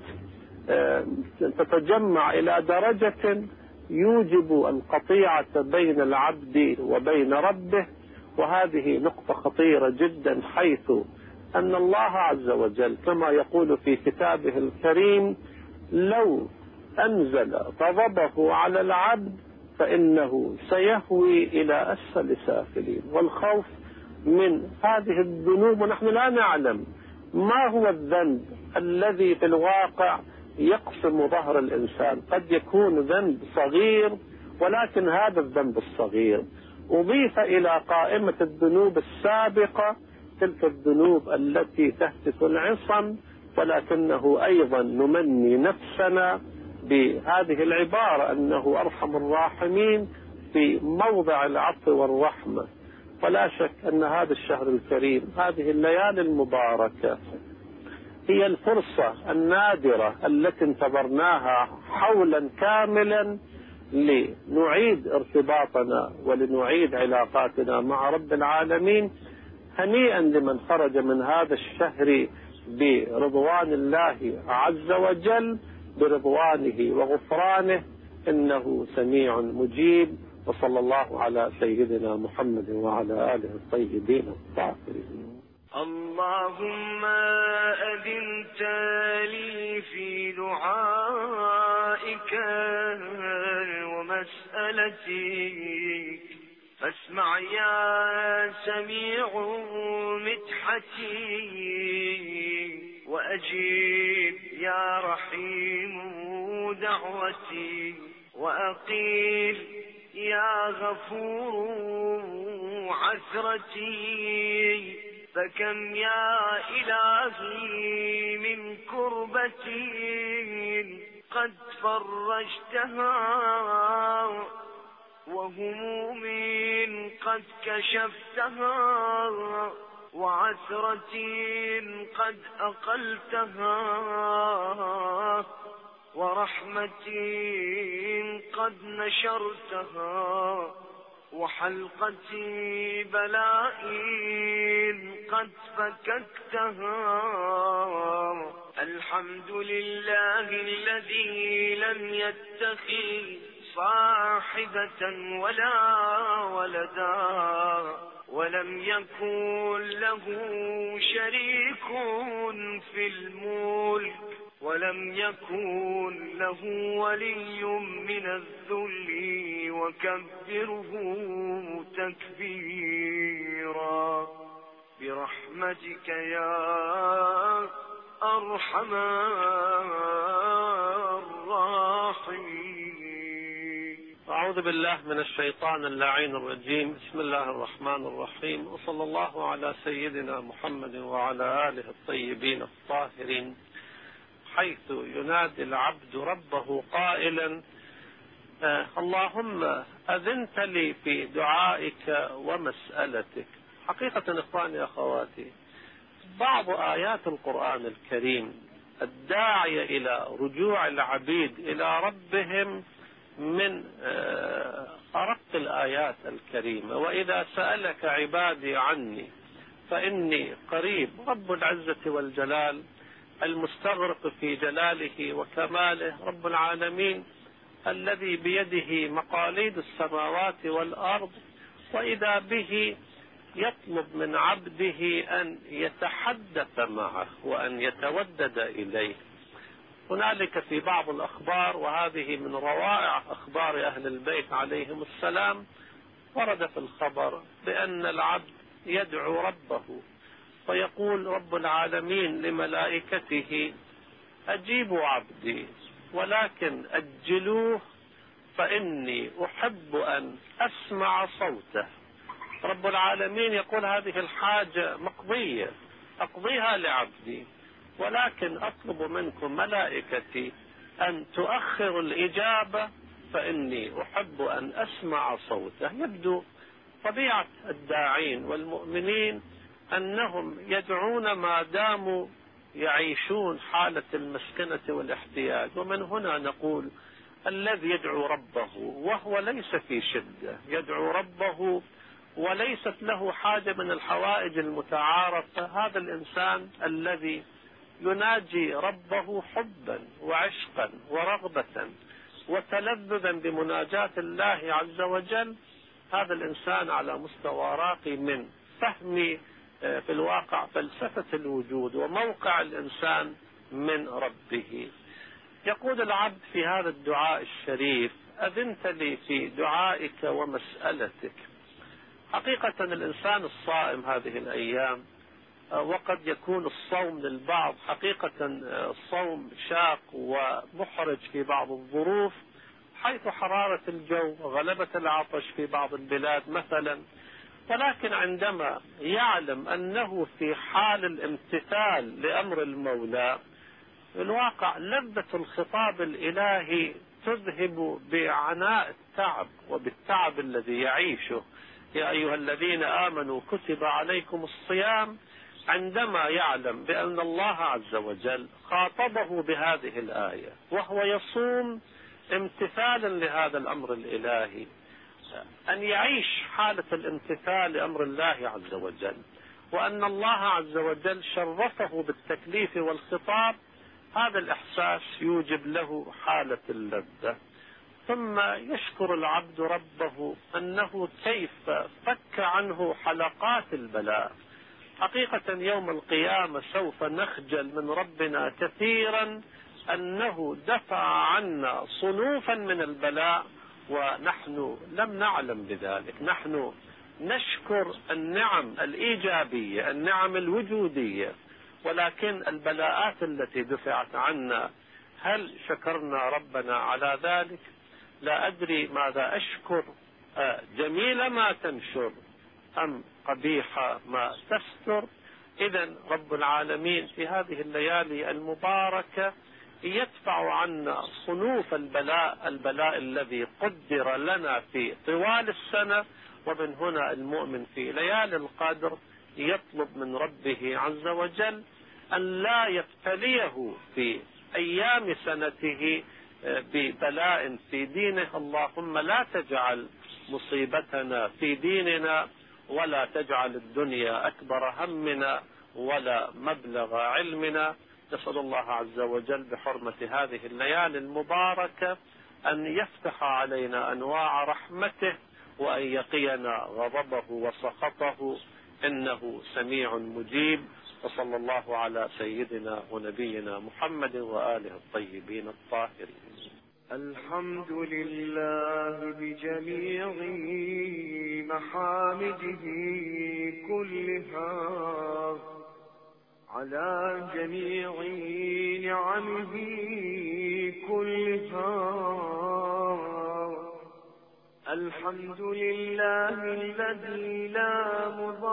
تتجمع إلى درجة يوجب القطيعة بين العبد وبين ربه، وهذه نقطة خطيرة جدا، حيث أن الله عز وجل كما يقول في كتابه الكريم: لو أنزل غضبه على العبد فإنه سيهوي إلى أسفل سافلين. والخوف من هذه الذنوب، ونحن لا نعلم ما هو الذنب الذي في الواقع يقسم ظهر الإنسان. قد يكون ذنب صغير، ولكن هذا الذنب الصغير أضيف إلى قائمة الذنوب السابقة تلك الذنوب التي تهتك العصم، ولكنه أيضا نمني نفسنا بهذه العبارة أنه أرحم الراحمين في موضع العفو والرحمة. ولا شك أن هذا الشهر الكريم، هذه الليالي المباركة، هي الفرصة النادرة التي انتظرناها حولا كاملا لنعيد ارتباطنا ولنعيد علاقاتنا مع رب العالمين. هنيئا لمن خرج من هذا الشهر برضوان الله عز وجل، برضوانه وغفرانه، إنه سميع مجيب. وصلى الله على سيدنا محمد وعلى آله الطيبين الطاهرين. اللهم أذنت لي في دعائك ومسألتك، فاسمع يا سميع مدحتي، وأجيب يا رحيم دعوتي، وأقيل يا غفور عثرتي. فكم يا إلهي من كربتي قد فرجتها، وهموم قد كشفتها، وعثرة قد أقلتها، ورحمة قد نشرتها، وحلقة بلاء قد فككتها. الحمد لله الذي لم يتخذ صاحبة ولا ولدا، ولم يكن له شريك في الملك، ولم يكن له ولي من الذل، وكبره تكبيرا. برحمتك يا أرحم الراحمين. أعوذ بالله من الشيطان اللعين الرجيم. بسم الله الرحمن الرحيم، وصلى الله على سيدنا محمد وعلى آله الطيبين الطاهرين، حيث ينادي العبد ربه قائلا: آه اللهم أذنت لي في دعائك ومسألتك. حقيقة إخواني أخواتي، بعض آيات القرآن الكريم الداعية إلى رجوع العبيد إلى ربهم من آه أرق الآيات الكريمة. وإذا سألك عبادي عني فإني قريب. رب العزة والجلال المستغرق في جلاله وكماله، رب العالمين الذي بيده مقاليد السماوات والأرض، وإذا به يطلب من عبده أن يتحدث معه وأن يتودد إليه. هنالك في بعض الأخبار، وهذه من روائع أخبار أهل البيت عليهم السلام، ورد في الخبر بأن العبد يدعو ربه فيقول رب العالمين لملائكته: أجيبوا عبدي ولكن أجلوه فإني أحب أن أسمع صوته. رب العالمين يقول هذه الحاجة مقضية أقضيها لعبدي، ولكن أطلب منكم ملائكتي أن تؤخر الإجابة فإني أحب أن أسمع صوته. يبدو طبيعة الداعين والمؤمنين أنهم يدعون ما داموا يعيشون حالة المسكنة والاحتياج، ومن هنا نقول الذي يدعو ربه وهو ليس في شدة، يدعو ربه وليست له حاجة من الحوائج المتعارفة، هذا الإنسان الذي يناجي ربه حبا وعشقا ورغبة وتلذذا بمناجاة الله عز وجل، هذا الإنسان على مستوى راقي من فهم في الواقع فلسفة الوجود وموقع الإنسان من ربه. يقول العبد في هذا الدعاء الشريف: أذنت لي في دعائك ومسألتك. حقيقة الإنسان الصائم هذه الأيام، وقد يكون الصوم للبعض حقيقة الصوم شاق ومحرج في بعض الظروف، حيث حرارة الجو وغلبة العطش في بعض البلاد مثلا، ولكن عندما يعلم أنه في حال الامتثال لأمر المولى، في الواقع لذة الخطاب الإلهي تذهب بعناء التعب وبالتعب الذي يعيشه. يا أيها الذين آمنوا كتب عليكم الصيام، عندما يعلم بأن الله عز وجل خاطبه بهذه الآية وهو يصوم امتثالا لهذا الأمر الإلهي، أن يعيش حالة الامتثال لأمر الله عز وجل، وأن الله عز وجل شرفه بالتكليف والخطاب، هذا الإحساس يوجب له حالة اللذة. ثم يشكر العبد ربه أنه كيف فك عنه حلقات البلاء. حقيقة يوم القيامة سوف نخجل من ربنا كثيرا أنه دفع عنا صنوفا من البلاء ونحن لم نعلم بذلك. نحن نشكر النعم الإيجابية، النعم الوجودية، ولكن البلاءات التي دفعت عنا هل شكرنا ربنا على ذلك؟ لا أدري ماذا أشكر، جميل ما تنشر أم قبيح ما تستر. إذن رب العالمين في هذه الليالي المباركة يدفع عنا صنوف البلاء، البلاء الذي قدر لنا في طوال السنة، ومن هنا المؤمن في ليالي القدر يطلب من ربه عز وجل أن لا يبتليه في أيام سنته ببلاء في دينه. اللهم لا تجعل مصيبتنا في ديننا، ولا تجعل الدنيا أكبر همنا ولا مبلغ علمنا. نسأل الله عز وجل بحرمة هذه الليالي المباركة أن يفتح علينا أنواع رحمته، وأن يقينا غضبه وسخطه، إنه سميع مجيب. وصلى الله على سيدنا ونبينا محمد وآله الطيبين الطاهرين. الحمد لله بجميع محامده كلها، على جميع نعمه كلها. الحمد لله الذي لا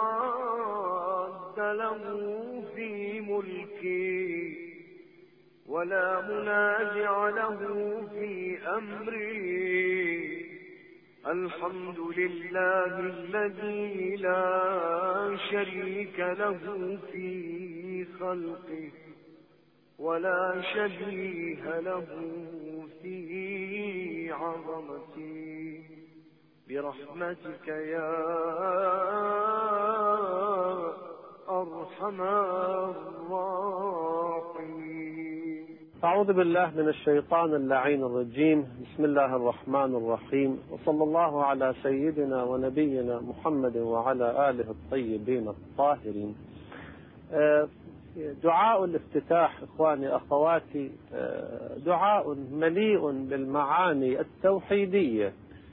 مضاد له في ملكه، ولا منازع له في أمره. الحمد لله الذي لا شريك له في خلقه، ولا شبيه له في عظمته. برحمتك يا أرحم الراحمين. أعوذ بالله من الشيطان اللعين الرجيم. بسم الله الرحمن الرحيم، وصلى الله على سيدنا ونبينا محمد وعلى آله الطيبين الطاهرين. دعاء الافتتاح إخواني أخواتي دعاء مليء بالمعاني التوحيدية.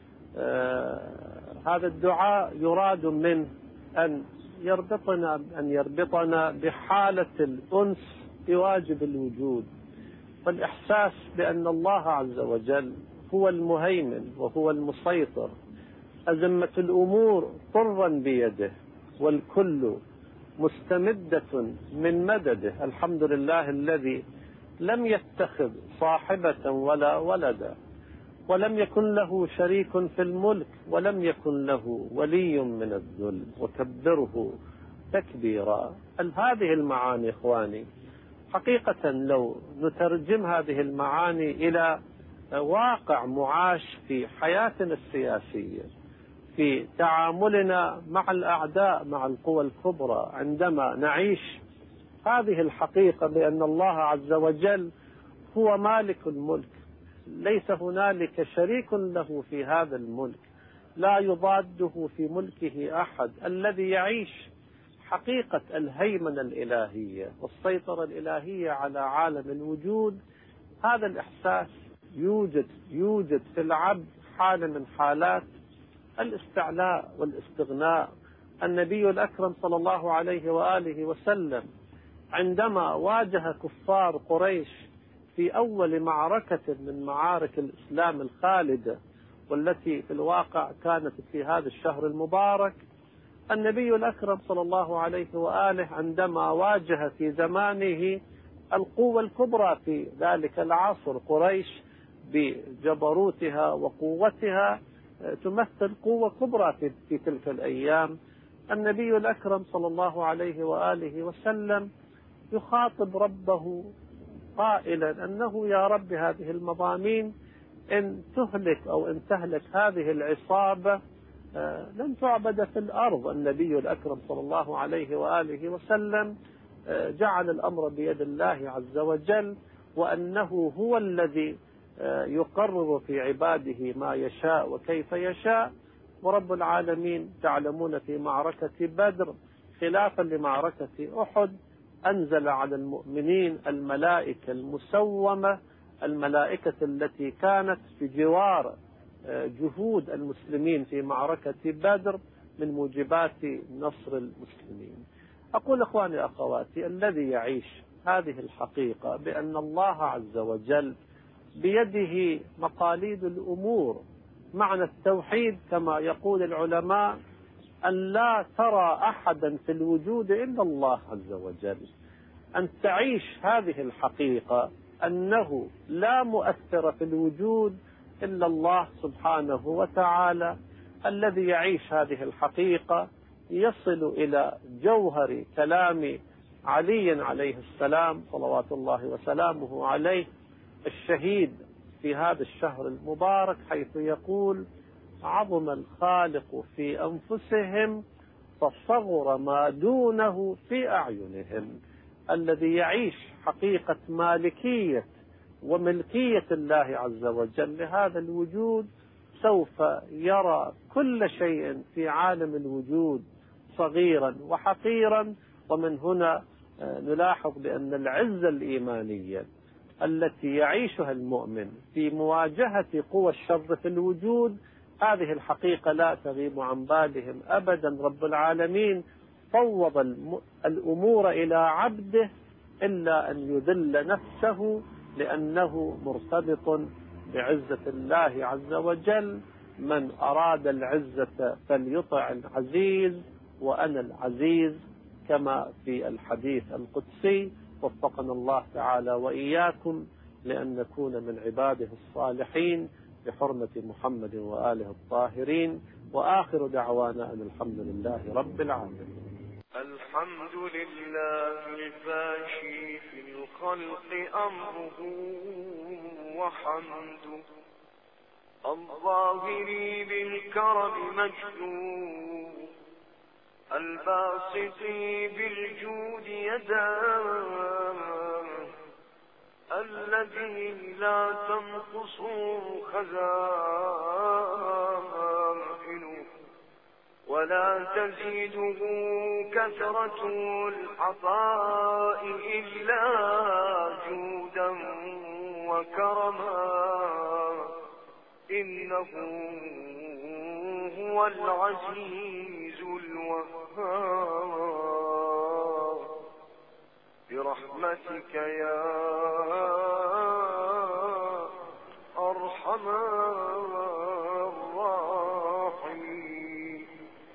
هذا الدعاء يراد منه أن يربطنا أن يربطنا بحالة الأنس بواجب الوجود، والإحساس بأن الله عز وجل هو المهيمن وهو المسيطر، أزمة الأمور طرا بيده، والكل مستمدة من مدده. الحمد لله الذي لم يتخذ صاحبة ولا ولدا، ولم يكن له شريك في الملك، ولم يكن له ولي من الذل، وكبره تكبيرا. هذه المعاني إخواني حقيقة لو نترجم هذه المعاني إلى واقع معاش في حياتنا السياسية، في تعاملنا مع الأعداء، مع القوى الكبرى، عندما نعيش هذه الحقيقة بأن الله عز وجل هو مالك الملك، ليس هنالك شريك له في هذا الملك، لا يضاده في ملكه أحد، الذي يعيش حقيقة الهيمنة الإلهية والسيطرة الإلهية على عالم الوجود. هذا الإحساس يوجد يوجد في العبد حالة من حالات الاستعلاء والاستغناء. النبي الأكرم صلى الله عليه وآله وسلم عندما واجه كفار قريش في أول معركة من معارك الإسلام الخالدة، والتي في الواقع كانت في هذا الشهر المبارك، النبي الأكرم صلى الله عليه وآله عندما واجه في زمانه القوة الكبرى في ذلك العصر، قريش بجبروتها وقوتها تمثل قوة كبرى في, في تلك الأيام، النبي الأكرم صلى الله عليه وآله وسلم يخاطب ربه قائلا أنه يا رب هذه المضامين إن تهلك أو إن تهلك هذه العصابة لن تعبد في الأرض. النبي الأكرم صلى الله عليه وآله وسلم جعل الأمر بيد الله عز وجل، وأنه هو الذي يقرر في عباده ما يشاء وكيف يشاء. ورب العالمين تعلمون في معركة بدر خلافا لمعركة أحد أنزل على المؤمنين الملائكة المسومة، الملائكة التي كانت في جوار جهود المسلمين في معركة بدر من موجبات نصر المسلمين. أقول إخواني أخواتي، الذي يعيش هذه الحقيقة بأن الله عز وجل بيده مقاليد الأمور، معنى التوحيد كما يقول العلماء أن لا ترى أحدا في الوجود إلا الله عز وجل، أن تعيش هذه الحقيقة أنه لا مؤثر في الوجود إلا الله سبحانه وتعالى. الذي يعيش هذه الحقيقة يصل إلى جوهر كلام علي عليه السلام صلوات الله وسلامه عليه الشهيد في هذا الشهر المبارك، حيث يقول: عظم الخالق في أنفسهم فصغر ما دونه في أعينهم. الذي يعيش حقيقة مالكية وملكية الله عز وجل لهذا الوجود سوف يرى كل شيء في عالم الوجود صغيرا وحقيرا. ومن هنا نلاحظ بأن العزة الإيمانية التي يعيشها المؤمن في مواجهة قوى الشر في الوجود، هذه الحقيقة لا تغيب عن بالهم أبدا. رب العالمين فوض الأمور إلى عبده إلا أن يذل نفسه، لأنه مرتبط بعزة الله عز وجل. من أراد العزة فليطع العزيز وأنا العزيز، كما في الحديث القدسي. وفقنا الله تعالى وإياكم لأن نكون من عباده الصالحين بحرمة محمد وآله الطاهرين. وآخر دعوانا أن الحمد لله رب العالمين. الحمد لله الفاشي في الخلق أمره وحمده، الظاهر بالكرم مجده، الباسط بالجود يداه، الذي لا تنقص خزائنه ولا تزيده كثرة العطاء إلا جودا وكرما. إنه هو العزيز الوهاب، برحمتك يا أرحم الراحمين.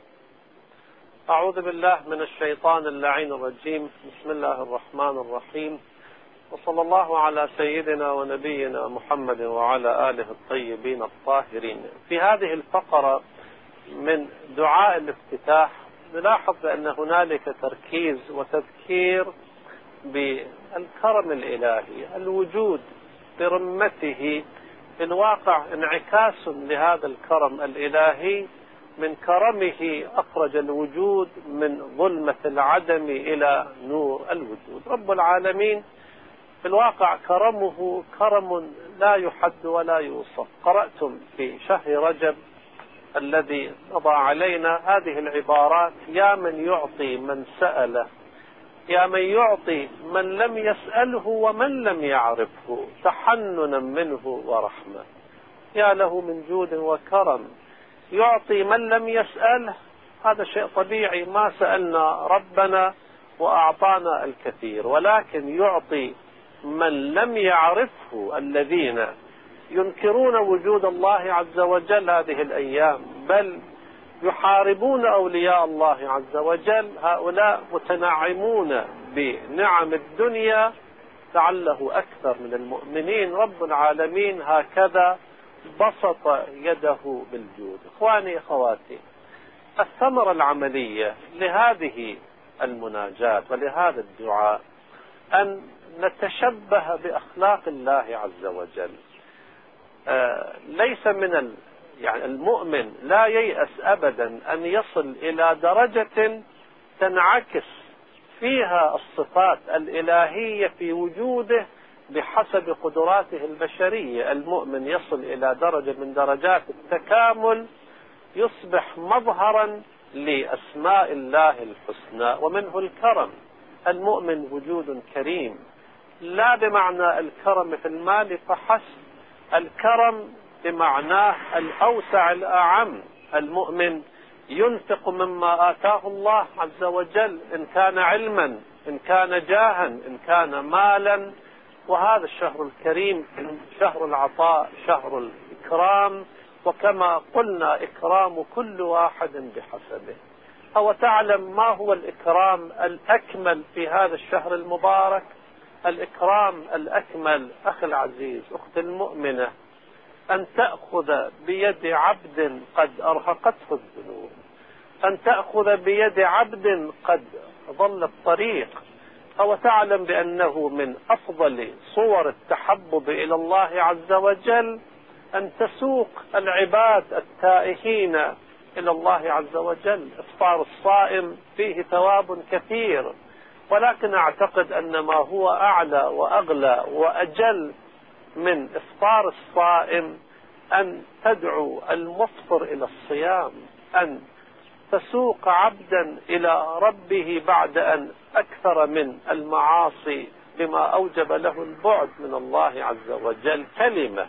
أعوذ بالله من الشيطان اللعين الرجيم. بسم الله الرحمن الرحيم، وصلى الله على سيدنا ونبينا محمد وعلى آله الطيبين الطاهرين. في هذه الفقرة من دعاء الافتتاح نلاحظ بأن هنالك تركيز وتذكير بالكرم الإلهي، الوجود برمته في الواقع انعكاس لهذا الكرم الإلهي من كرمه أخرج الوجود من ظلمة العدم إلى نور الوجود. رب العالمين في الواقع كرمه كرم لا يحد ولا يوصف. قرأتم في شهر رجب الذي مضى علينا هذه العبارات: يا من يعطي من سأله، يا من يعطي من لم يسأله ومن لم يعرفه، تحننا منه ورحمة. يا له من جود وكرم، يعطي من لم يسأله، هذا شيء طبيعي، ما سألنا ربنا وأعطانا الكثير، ولكن يعطي من لم يعرفه. الذين ينكرون وجود الله عز وجل هذه الأيام، بل يحاربون أولياء الله عز وجل، هؤلاء متنعمون بنعم الدنيا لعله أكثر من المؤمنين. رب العالمين هكذا بسط يده بالجود. إخواني أخواتي، الثمرة العملية لهذه المناجاة ولهذا الدعاء أن نتشبه بأخلاق الله عز وجل. آه ليس من ال يعني المؤمن لا ييأس أبدا أن يصل إلى درجة تنعكس فيها الصفات الإلهية في وجوده بحسب قدراته البشرية. المؤمن يصل إلى درجة من درجات التكامل، يصبح مظهرا لأسماء الله الحسنى ومنه الكرم. المؤمن وجود كريم، لا بمعنى الكرم في المال فحسب، الكرم بمعناه الأوسع الأعم. المؤمن ينفق مما آتاه الله عز وجل، إن كان علما، إن كان جاها، إن كان مالا. وهذا الشهر الكريم شهر العطاء، شهر الإكرام، وكما قلنا إكرام كل واحد بحسبه. أو تعلم ما هو الإكرام الأكمل في هذا الشهر المبارك؟ الإكرام الأكمل أخي العزيز، أختي المؤمنة، أن تأخذ بيد عبد قد أرهقته الذنوب، أن تأخذ بيد عبد قد ضل الطريق. أو تعلم بأنه من أفضل صور التحبب إلى الله عز وجل أن تسوق العباد التائهين إلى الله عز وجل. إفطار الصائم فيه ثواب كثير، ولكن أعتقد أن ما هو أعلى وأغلى وأجل من إفطار الصائم أن تدعو المفطر إلى الصيام، أن تسوق عبدا إلى ربه بعد أن أكثر من المعاصي بما أوجب له البعد من الله عز وجل. كلمة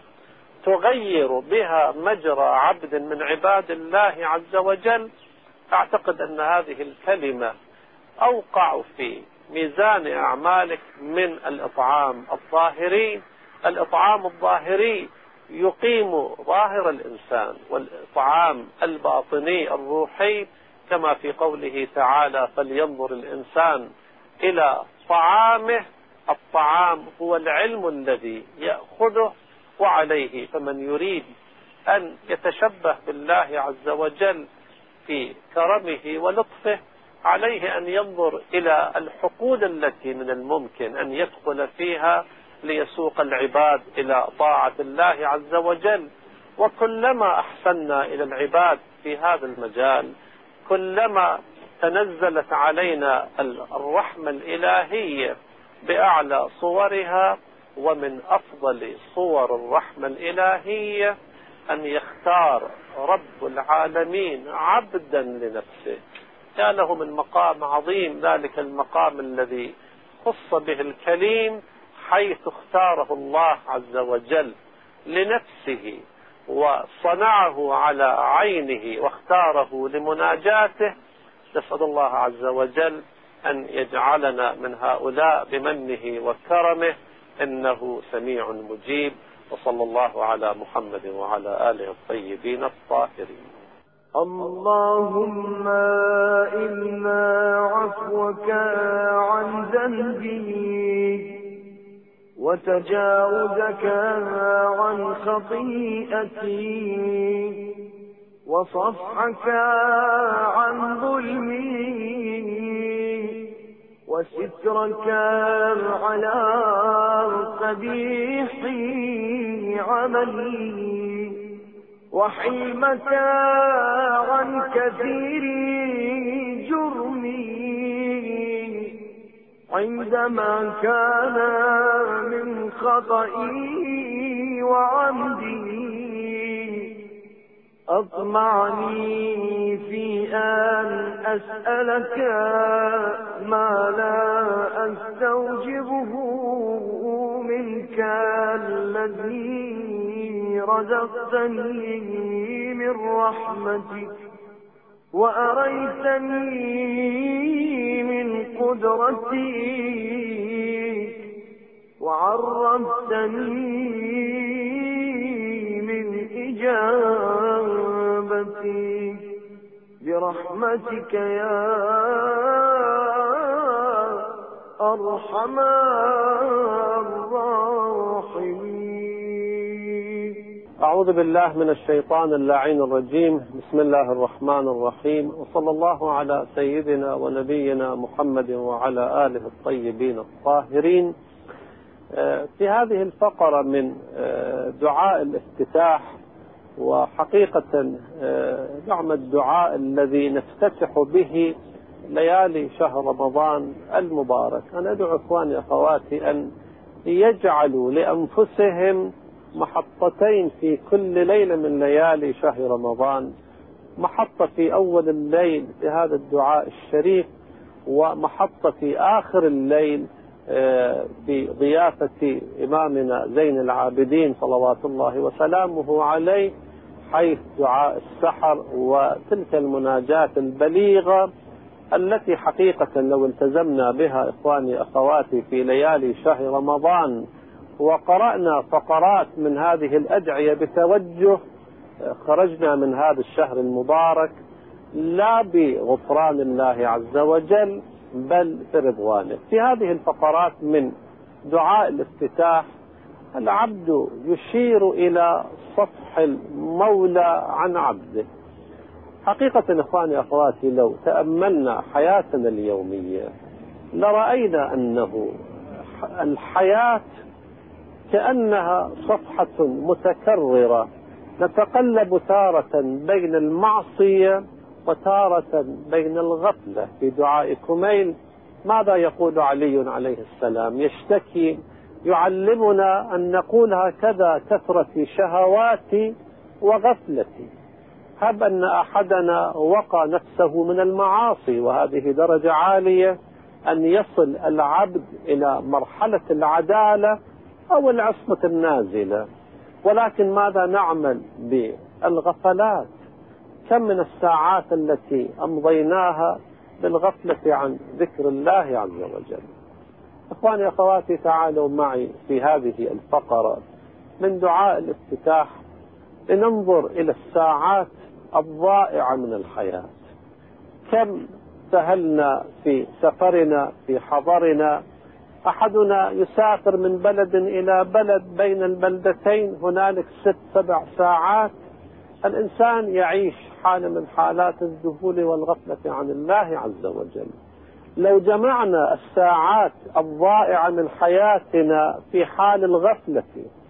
تغير بها مجرى عبد من عباد الله عز وجل، أعتقد أن هذه الكلمة أوقع في ميزان أعمالك من الإطعام الظاهري. الإطعام الظاهري يقيم ظاهر الإنسان، والإطعام الباطني الروحي كما في قوله تعالى: فلينظر الإنسان إلى طعامه. الطعام هو العلم الذي يأخذه وعليه، فمن يريد أن يتشبه بالله عز وجل في كرمه ولطفه عليه أن ينظر إلى الحقول التي من الممكن أن يدخل فيها ليسوق العباد إلى طاعة الله عز وجل. وكلما أحسنا إلى العباد في هذا المجال، كلما تنزلت علينا الرحمة الإلهية بأعلى صورها. ومن أفضل صور الرحمة الإلهية أن يختار رب العالمين عبدا لنفسه. يا له من مقام عظيم ذلك المقام الذي خص به الكليم، حيث اختاره الله عز وجل لنفسه وصنعه على عينه واختاره لمناجاته. نسأل الله عز وجل أن يجعلنا من هؤلاء بمنه وكرمه، إنه سميع مجيب. وصلى الله على محمد وعلى آله الطيبين الطاهرين. اللهم إنا عفوك عن ذنبي وتجاوزك عن خطيئتي وصفحك عن ظلمي وسترك على قبيح عملي. وحلمك عن كثير جرمي عندما كان من خطئي وعمدي أطمعني في أن أسألك ما لا أستوجبه منك الذي رزقتني من رحمتك وأريتني من قدرتك وعرفتني من إجابتك برحمتك يا أرحم الراحمين. أعوذ بالله من الشيطان اللعين الرجيم. بسم الله الرحمن الرحيم، وصلى الله على سيدنا ونبينا محمد وعلى آله الطيبين الطاهرين. في هذه الفقرة من دعاء الافتتاح، وحقيقة نعم الدعاء الذي نفتتح به ليالي شهر رمضان المبارك، أنا أدعو إخواني أخواتي أن يجعلوا لأنفسهم محطتين في كل ليلة من ليالي شهر رمضان، محطة في أول الليل بهذا الدعاء الشريف، ومحطة في آخر الليل بضيافة إمامنا زين العابدين صلوات الله وسلامه عليه، حيث دعاء السحر وتلك المناجاة البليغة التي حقيقة لو التزمنا بها إخواني أخواتي في ليالي شهر رمضان وقرأنا فقرات من هذه الأدعية بتوجه، خرجنا من هذا الشهر المبارك لا بغفران الله عز وجل بل برضوانه. في هذه الفقرات من دعاء الافتتاح العبد يشير إلى صفح المولى عن عبده. حقيقة إخواني أخواتي لو تأملنا حياتنا اليومية لرأينا أنه الحياة كأنها صفحة متكررة، نتقلب تارة بين المعصية وتارة بين الغفلة. في دعاء كميل ماذا يقول علي عليه السلام؟ يشتكي يعلمنا أن نقول هكذا: كثرة شهواتي وغفلتي. هب أن أحدنا وقى نفسه من المعاصي، وهذه درجة عالية أن يصل العبد إلى مرحلة العدالة أو العصمة النازلة، ولكن ماذا نعمل بالغفلات؟ كم من الساعات التي أمضيناها بالغفلة عن ذكر الله عز وجل. أخواني أخواتي، تعالوا معي في هذه الفقرة من دعاء الافتتاح لننظر إلى الساعات الضائعة من الحياة. كم سهلنا في سفرنا في حضرنا، أحدنا يسافر من بلد إلى بلد، بين البلدتين هنالك ست سبع ساعات، الإنسان يعيش حالة من حالات الذهول والغفلة عن الله عز وجل. لو جمعنا الساعات الضائعة من حياتنا في حال الغفلة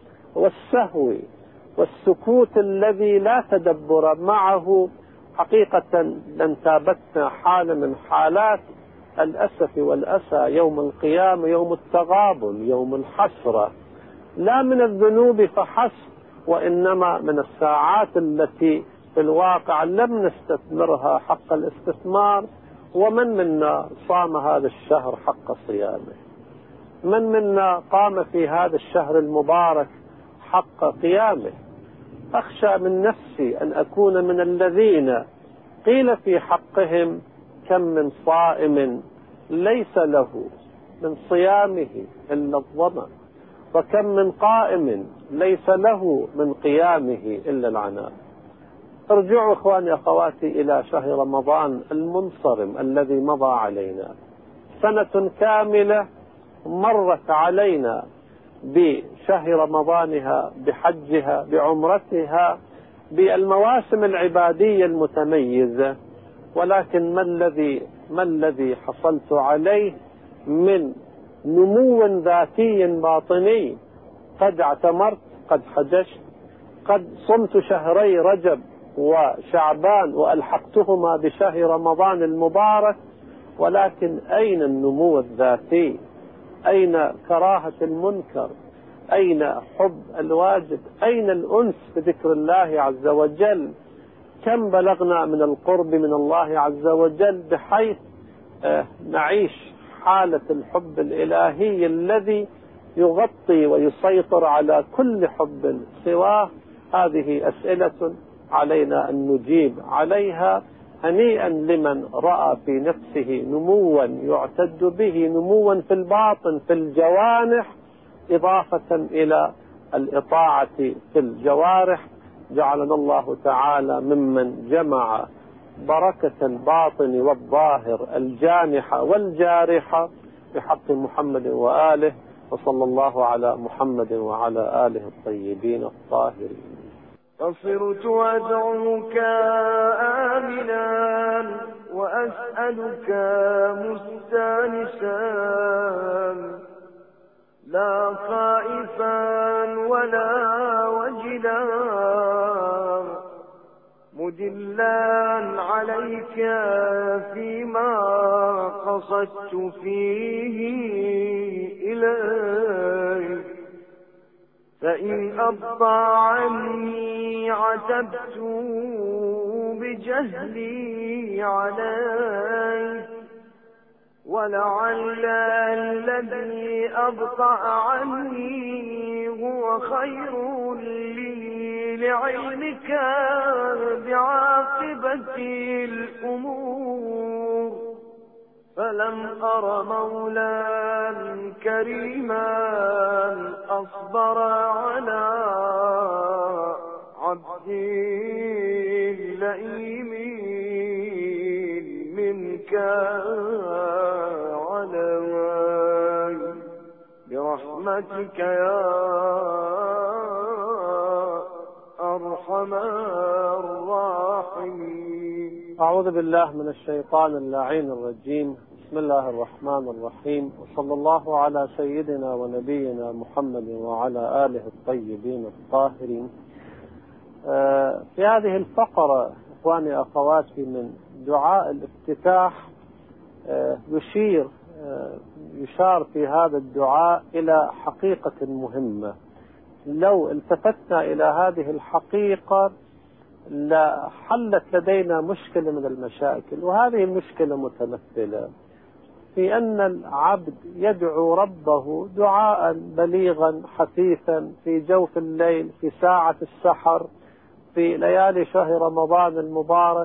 والسهو والسكوت الذي لا تدبر معه، حقيقة لن تابتنا حالة من حالات الأسف والأسى يوم القيامة، يوم التغابن، يوم الحسرة، لا من الذنوب فحسب، وإنما من الساعات التي في الواقع لم نستثمرها حق الاستثمار. ومن منا صام هذا الشهر حق صيامه؟ من منا قام في هذا الشهر المبارك حق قيامه؟ أخشى من نفسي أن أكون من الذين قيل في حقهم: كم من صائم ليس له من صيامه إلا الظمأ، وكم من قائم ليس له من قيامه إلا العناء. ارجعوا إخواني أخواتي إلى شهر رمضان المنصرم الذي مضى علينا، سنة كاملة مرت علينا بشهر رمضانها، بحجها، بعمرتها، بالمواسم العبادية المتميزة، ولكن ما الذي ما الذي حصلت عليه من نمو ذاتي باطني؟ قد اعتمرت، قد حججت، قد صمت شهري رجب وشعبان وألحقتهما بشهر رمضان المبارك، ولكن أين النمو الذاتي؟ أين كراهة المنكر؟ أين حب الواجب؟ أين الأنس بذكر الله عز وجل؟ كم بلغنا من القرب من الله عز وجل بحيث نعيش حالة الحب الإلهي الذي يغطي ويسيطر على كل حب سواه؟ هذه أسئلة علينا أن نجيب عليها. هنيئا لمن رأى في نفسه نموا يعتد به، نموا في الباطن في الجوانح إضافة إلى الإطاعة في الجوارح. جعلنا الله تعالى ممن جمع بركة الباطن والظاهر الجانحة والجارحة بحق محمد وآله، وصلى الله على محمد وعلى آله الطيبين الطاهرين. فصرت أدعوك آمنا وأسألك مستانسا، لا خائفا ولا وجلا، مدلا عليك فيما قصدت فيه إليك، فإن أبطى عني عتبت بجهلي عليك، ولعل الذي أبطأ عني هو خير لي لعلمك بعاقبة الأمور، فلم أر مولا كريما أصبر على عبدي اللئيم منك علي، برحمتك يا أرحم الراحمين. أعوذ بالله من الشيطان اللعين الرجيم. بسم الله الرحمن الرحيم، وصلى الله على سيدنا ونبينا محمد وعلى آله الطيبين الطاهرين. في هذه الفقرة إخواني أخواتي من دعاء الافتتاح يشير يشار في هذا الدعاء إلى حقيقة مهمة. لو التفتنا إلى هذه الحقيقة لحلت لدينا مشكلة من المشاكل، وهذه المشكلة متمثلة في أن العبد يدعو ربه دعاء بليغا حثيثا في جوف الليل، في ساعة السحر، في ليالي شهر رمضان المبارك،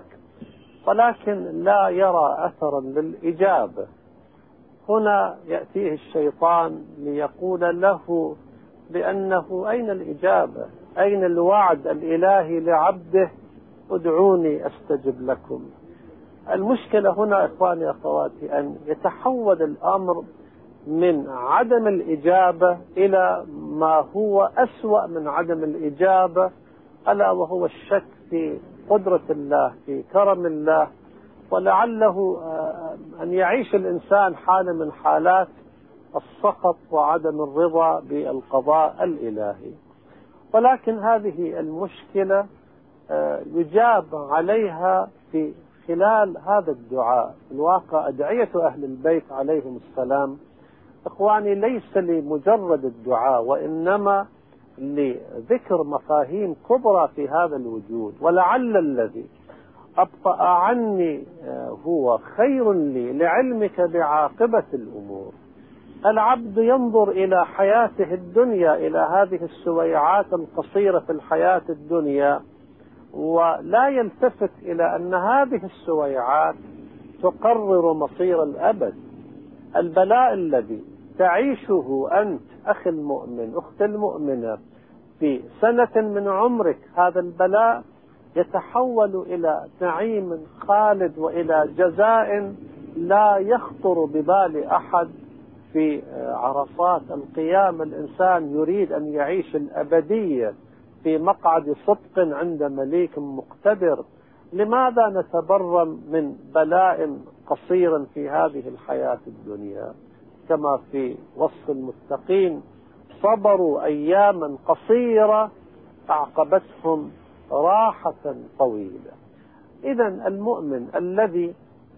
ولكن لا يرى أثرا للإجابة. هنا يأتيه الشيطان ليقول له بأنه أين الإجابة؟ أين الوعد الإلهي لعبده؟ ادعوني أستجب لكم. المشكلة هنا إخواني أخواتي أن يتحول الأمر من عدم الإجابة إلى ما هو أسوأ من عدم الإجابة، ألا وهو الشك في قدرة الله، في كرم الله، ولعله أن يعيش الإنسان حالة من حالات السخط وعدم الرضا بالقضاء الإلهي. ولكن هذه المشكلة يجاب عليها في خلال هذا الدعاء. في الواقع أدعية أهل البيت عليهم السلام إخواني ليس لمجرد الدعاء، وإنما لذكر مفاهيم كبرى في هذا الوجود. ولعل الذي أبطأ عني هو خير لي لعلمك بعاقبة الأمور. العبد ينظر إلى حياته الدنيا، إلى هذه السويعات القصيرة في الحياة الدنيا، ولا يلتفت إلى أن هذه السويعات تقرر مصير الأبد. البلاء الذي تعيشه أنت أخي المؤمن أخت المؤمنة في سنة من عمرك، هذا البلاء يتحول إلى نعيم خالد وإلى جزاء لا يخطر ببال أحد. في عرصات القيامة الإنسان يريد أن يعيش الأبدية في مقعد صدق عند مليك مقتدر. لماذا نتبرم من بلاء قصير في هذه الحياة الدنيا؟ كما في وصف المتقين: صبروا أياما قصيرة أعقبتهم راحة طويلة. إذا المؤمن الذي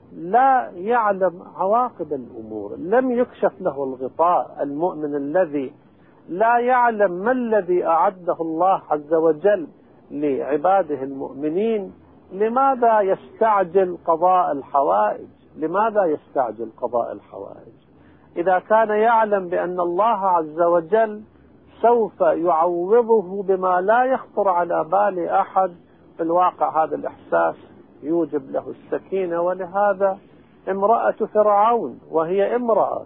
لا يعلم عواقب الأمور، لم يكشف له الغطاء، المؤمن الذي لا يعلم ما الذي أعده الله عز وجل لعباده المؤمنين، لماذا يستعجل قضاء الحوائج؟ لماذا يستعجل قضاء الحوائج؟ إذا كان يعلم بأن الله عز وجل سوف يعوضه بما لا يخطر على بال أحد، في الواقع هذا الإحساس يوجب له السكينة. ولهذا امرأة فرعون، وهي امرأة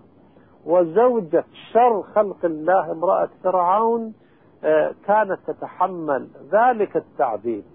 وزوجة شر خلق الله، امرأة فرعون، كانت تتحمل ذلك التعذيب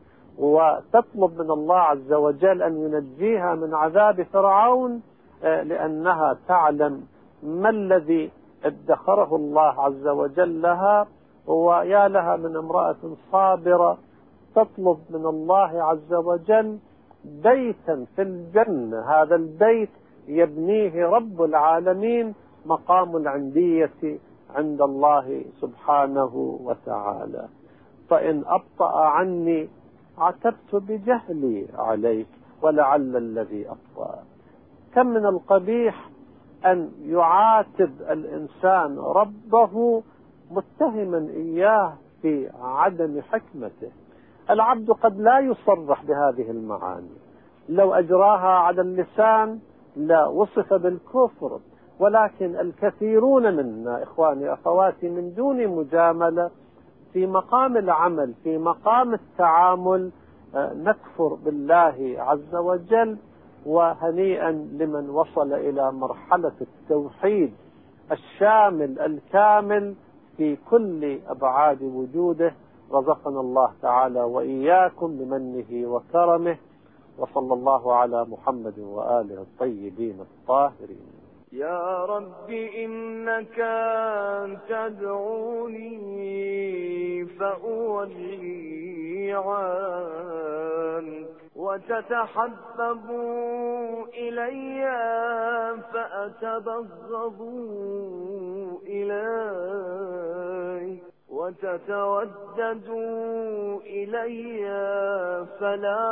وتطلب من الله عز وجل أن ينجيها من عذاب فرعون، لأنها تعلم ما الذي ادخره الله عز وجل لها. ويا لها من امرأة صابرة تطلب من الله عز وجل بيتا في الجنة، هذا البيت يبنيه رب العالمين، مقام العندية عند الله سبحانه وتعالى. فإن أبطأ عني عتبت بجهلي عليك ولعل الذي أبطأ. كم من القبيح أن يعاتب الإنسان ربه متهما إياه في عدم حكمته. العبد قد لا يصرح بهذه المعاني، لو أجراها على اللسان لا وصف بالكفر، ولكن الكثيرون منا إخواني أخواتي من دون مجاملة في مقام العمل، في مقام التعامل، نكفر بالله عز وجل. وهنيئا لمن وصل إلى مرحلة التوحيد الشامل الكامل في كل أبعاد وجوده. رزقنا الله تعالى وإياكم بمنه وكرمه، وصلى الله على محمد وآله الطيبين الطاهرين. يا رب إنك تدعوني فأولي عنك، وتتحبب إلي فأتبغض إليك، وتتودد إلي فلا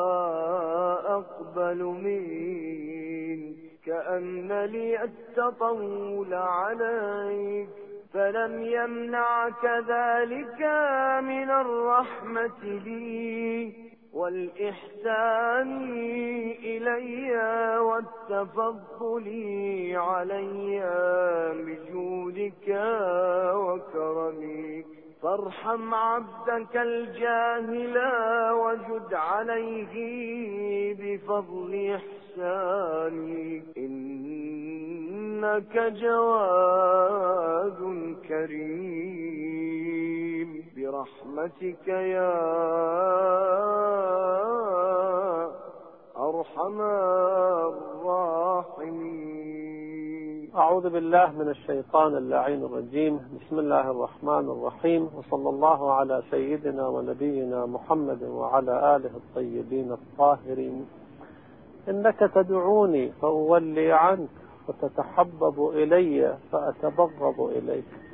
أقبل منك، كأن لي التطول عليك فلم يمنعك ذلك من الرحمة لي والإحسان إلي والتفضل علي بجودك وكرمك. فارحم عبدك الجاهل وجد عليه بفضل إحسانك، إنك جواد كريم برحمتك يا أرحم الراحمين. أعوذ بالله من الشيطان اللعين الرجيم. بسم الله الرحمن الرحيم، وصلى الله على سيدنا ونبينا محمد وعلى آله الطيبين الطاهرين. إنك تدعوني فأولي عنك، وتتحبب إلي فأتبغض إليك.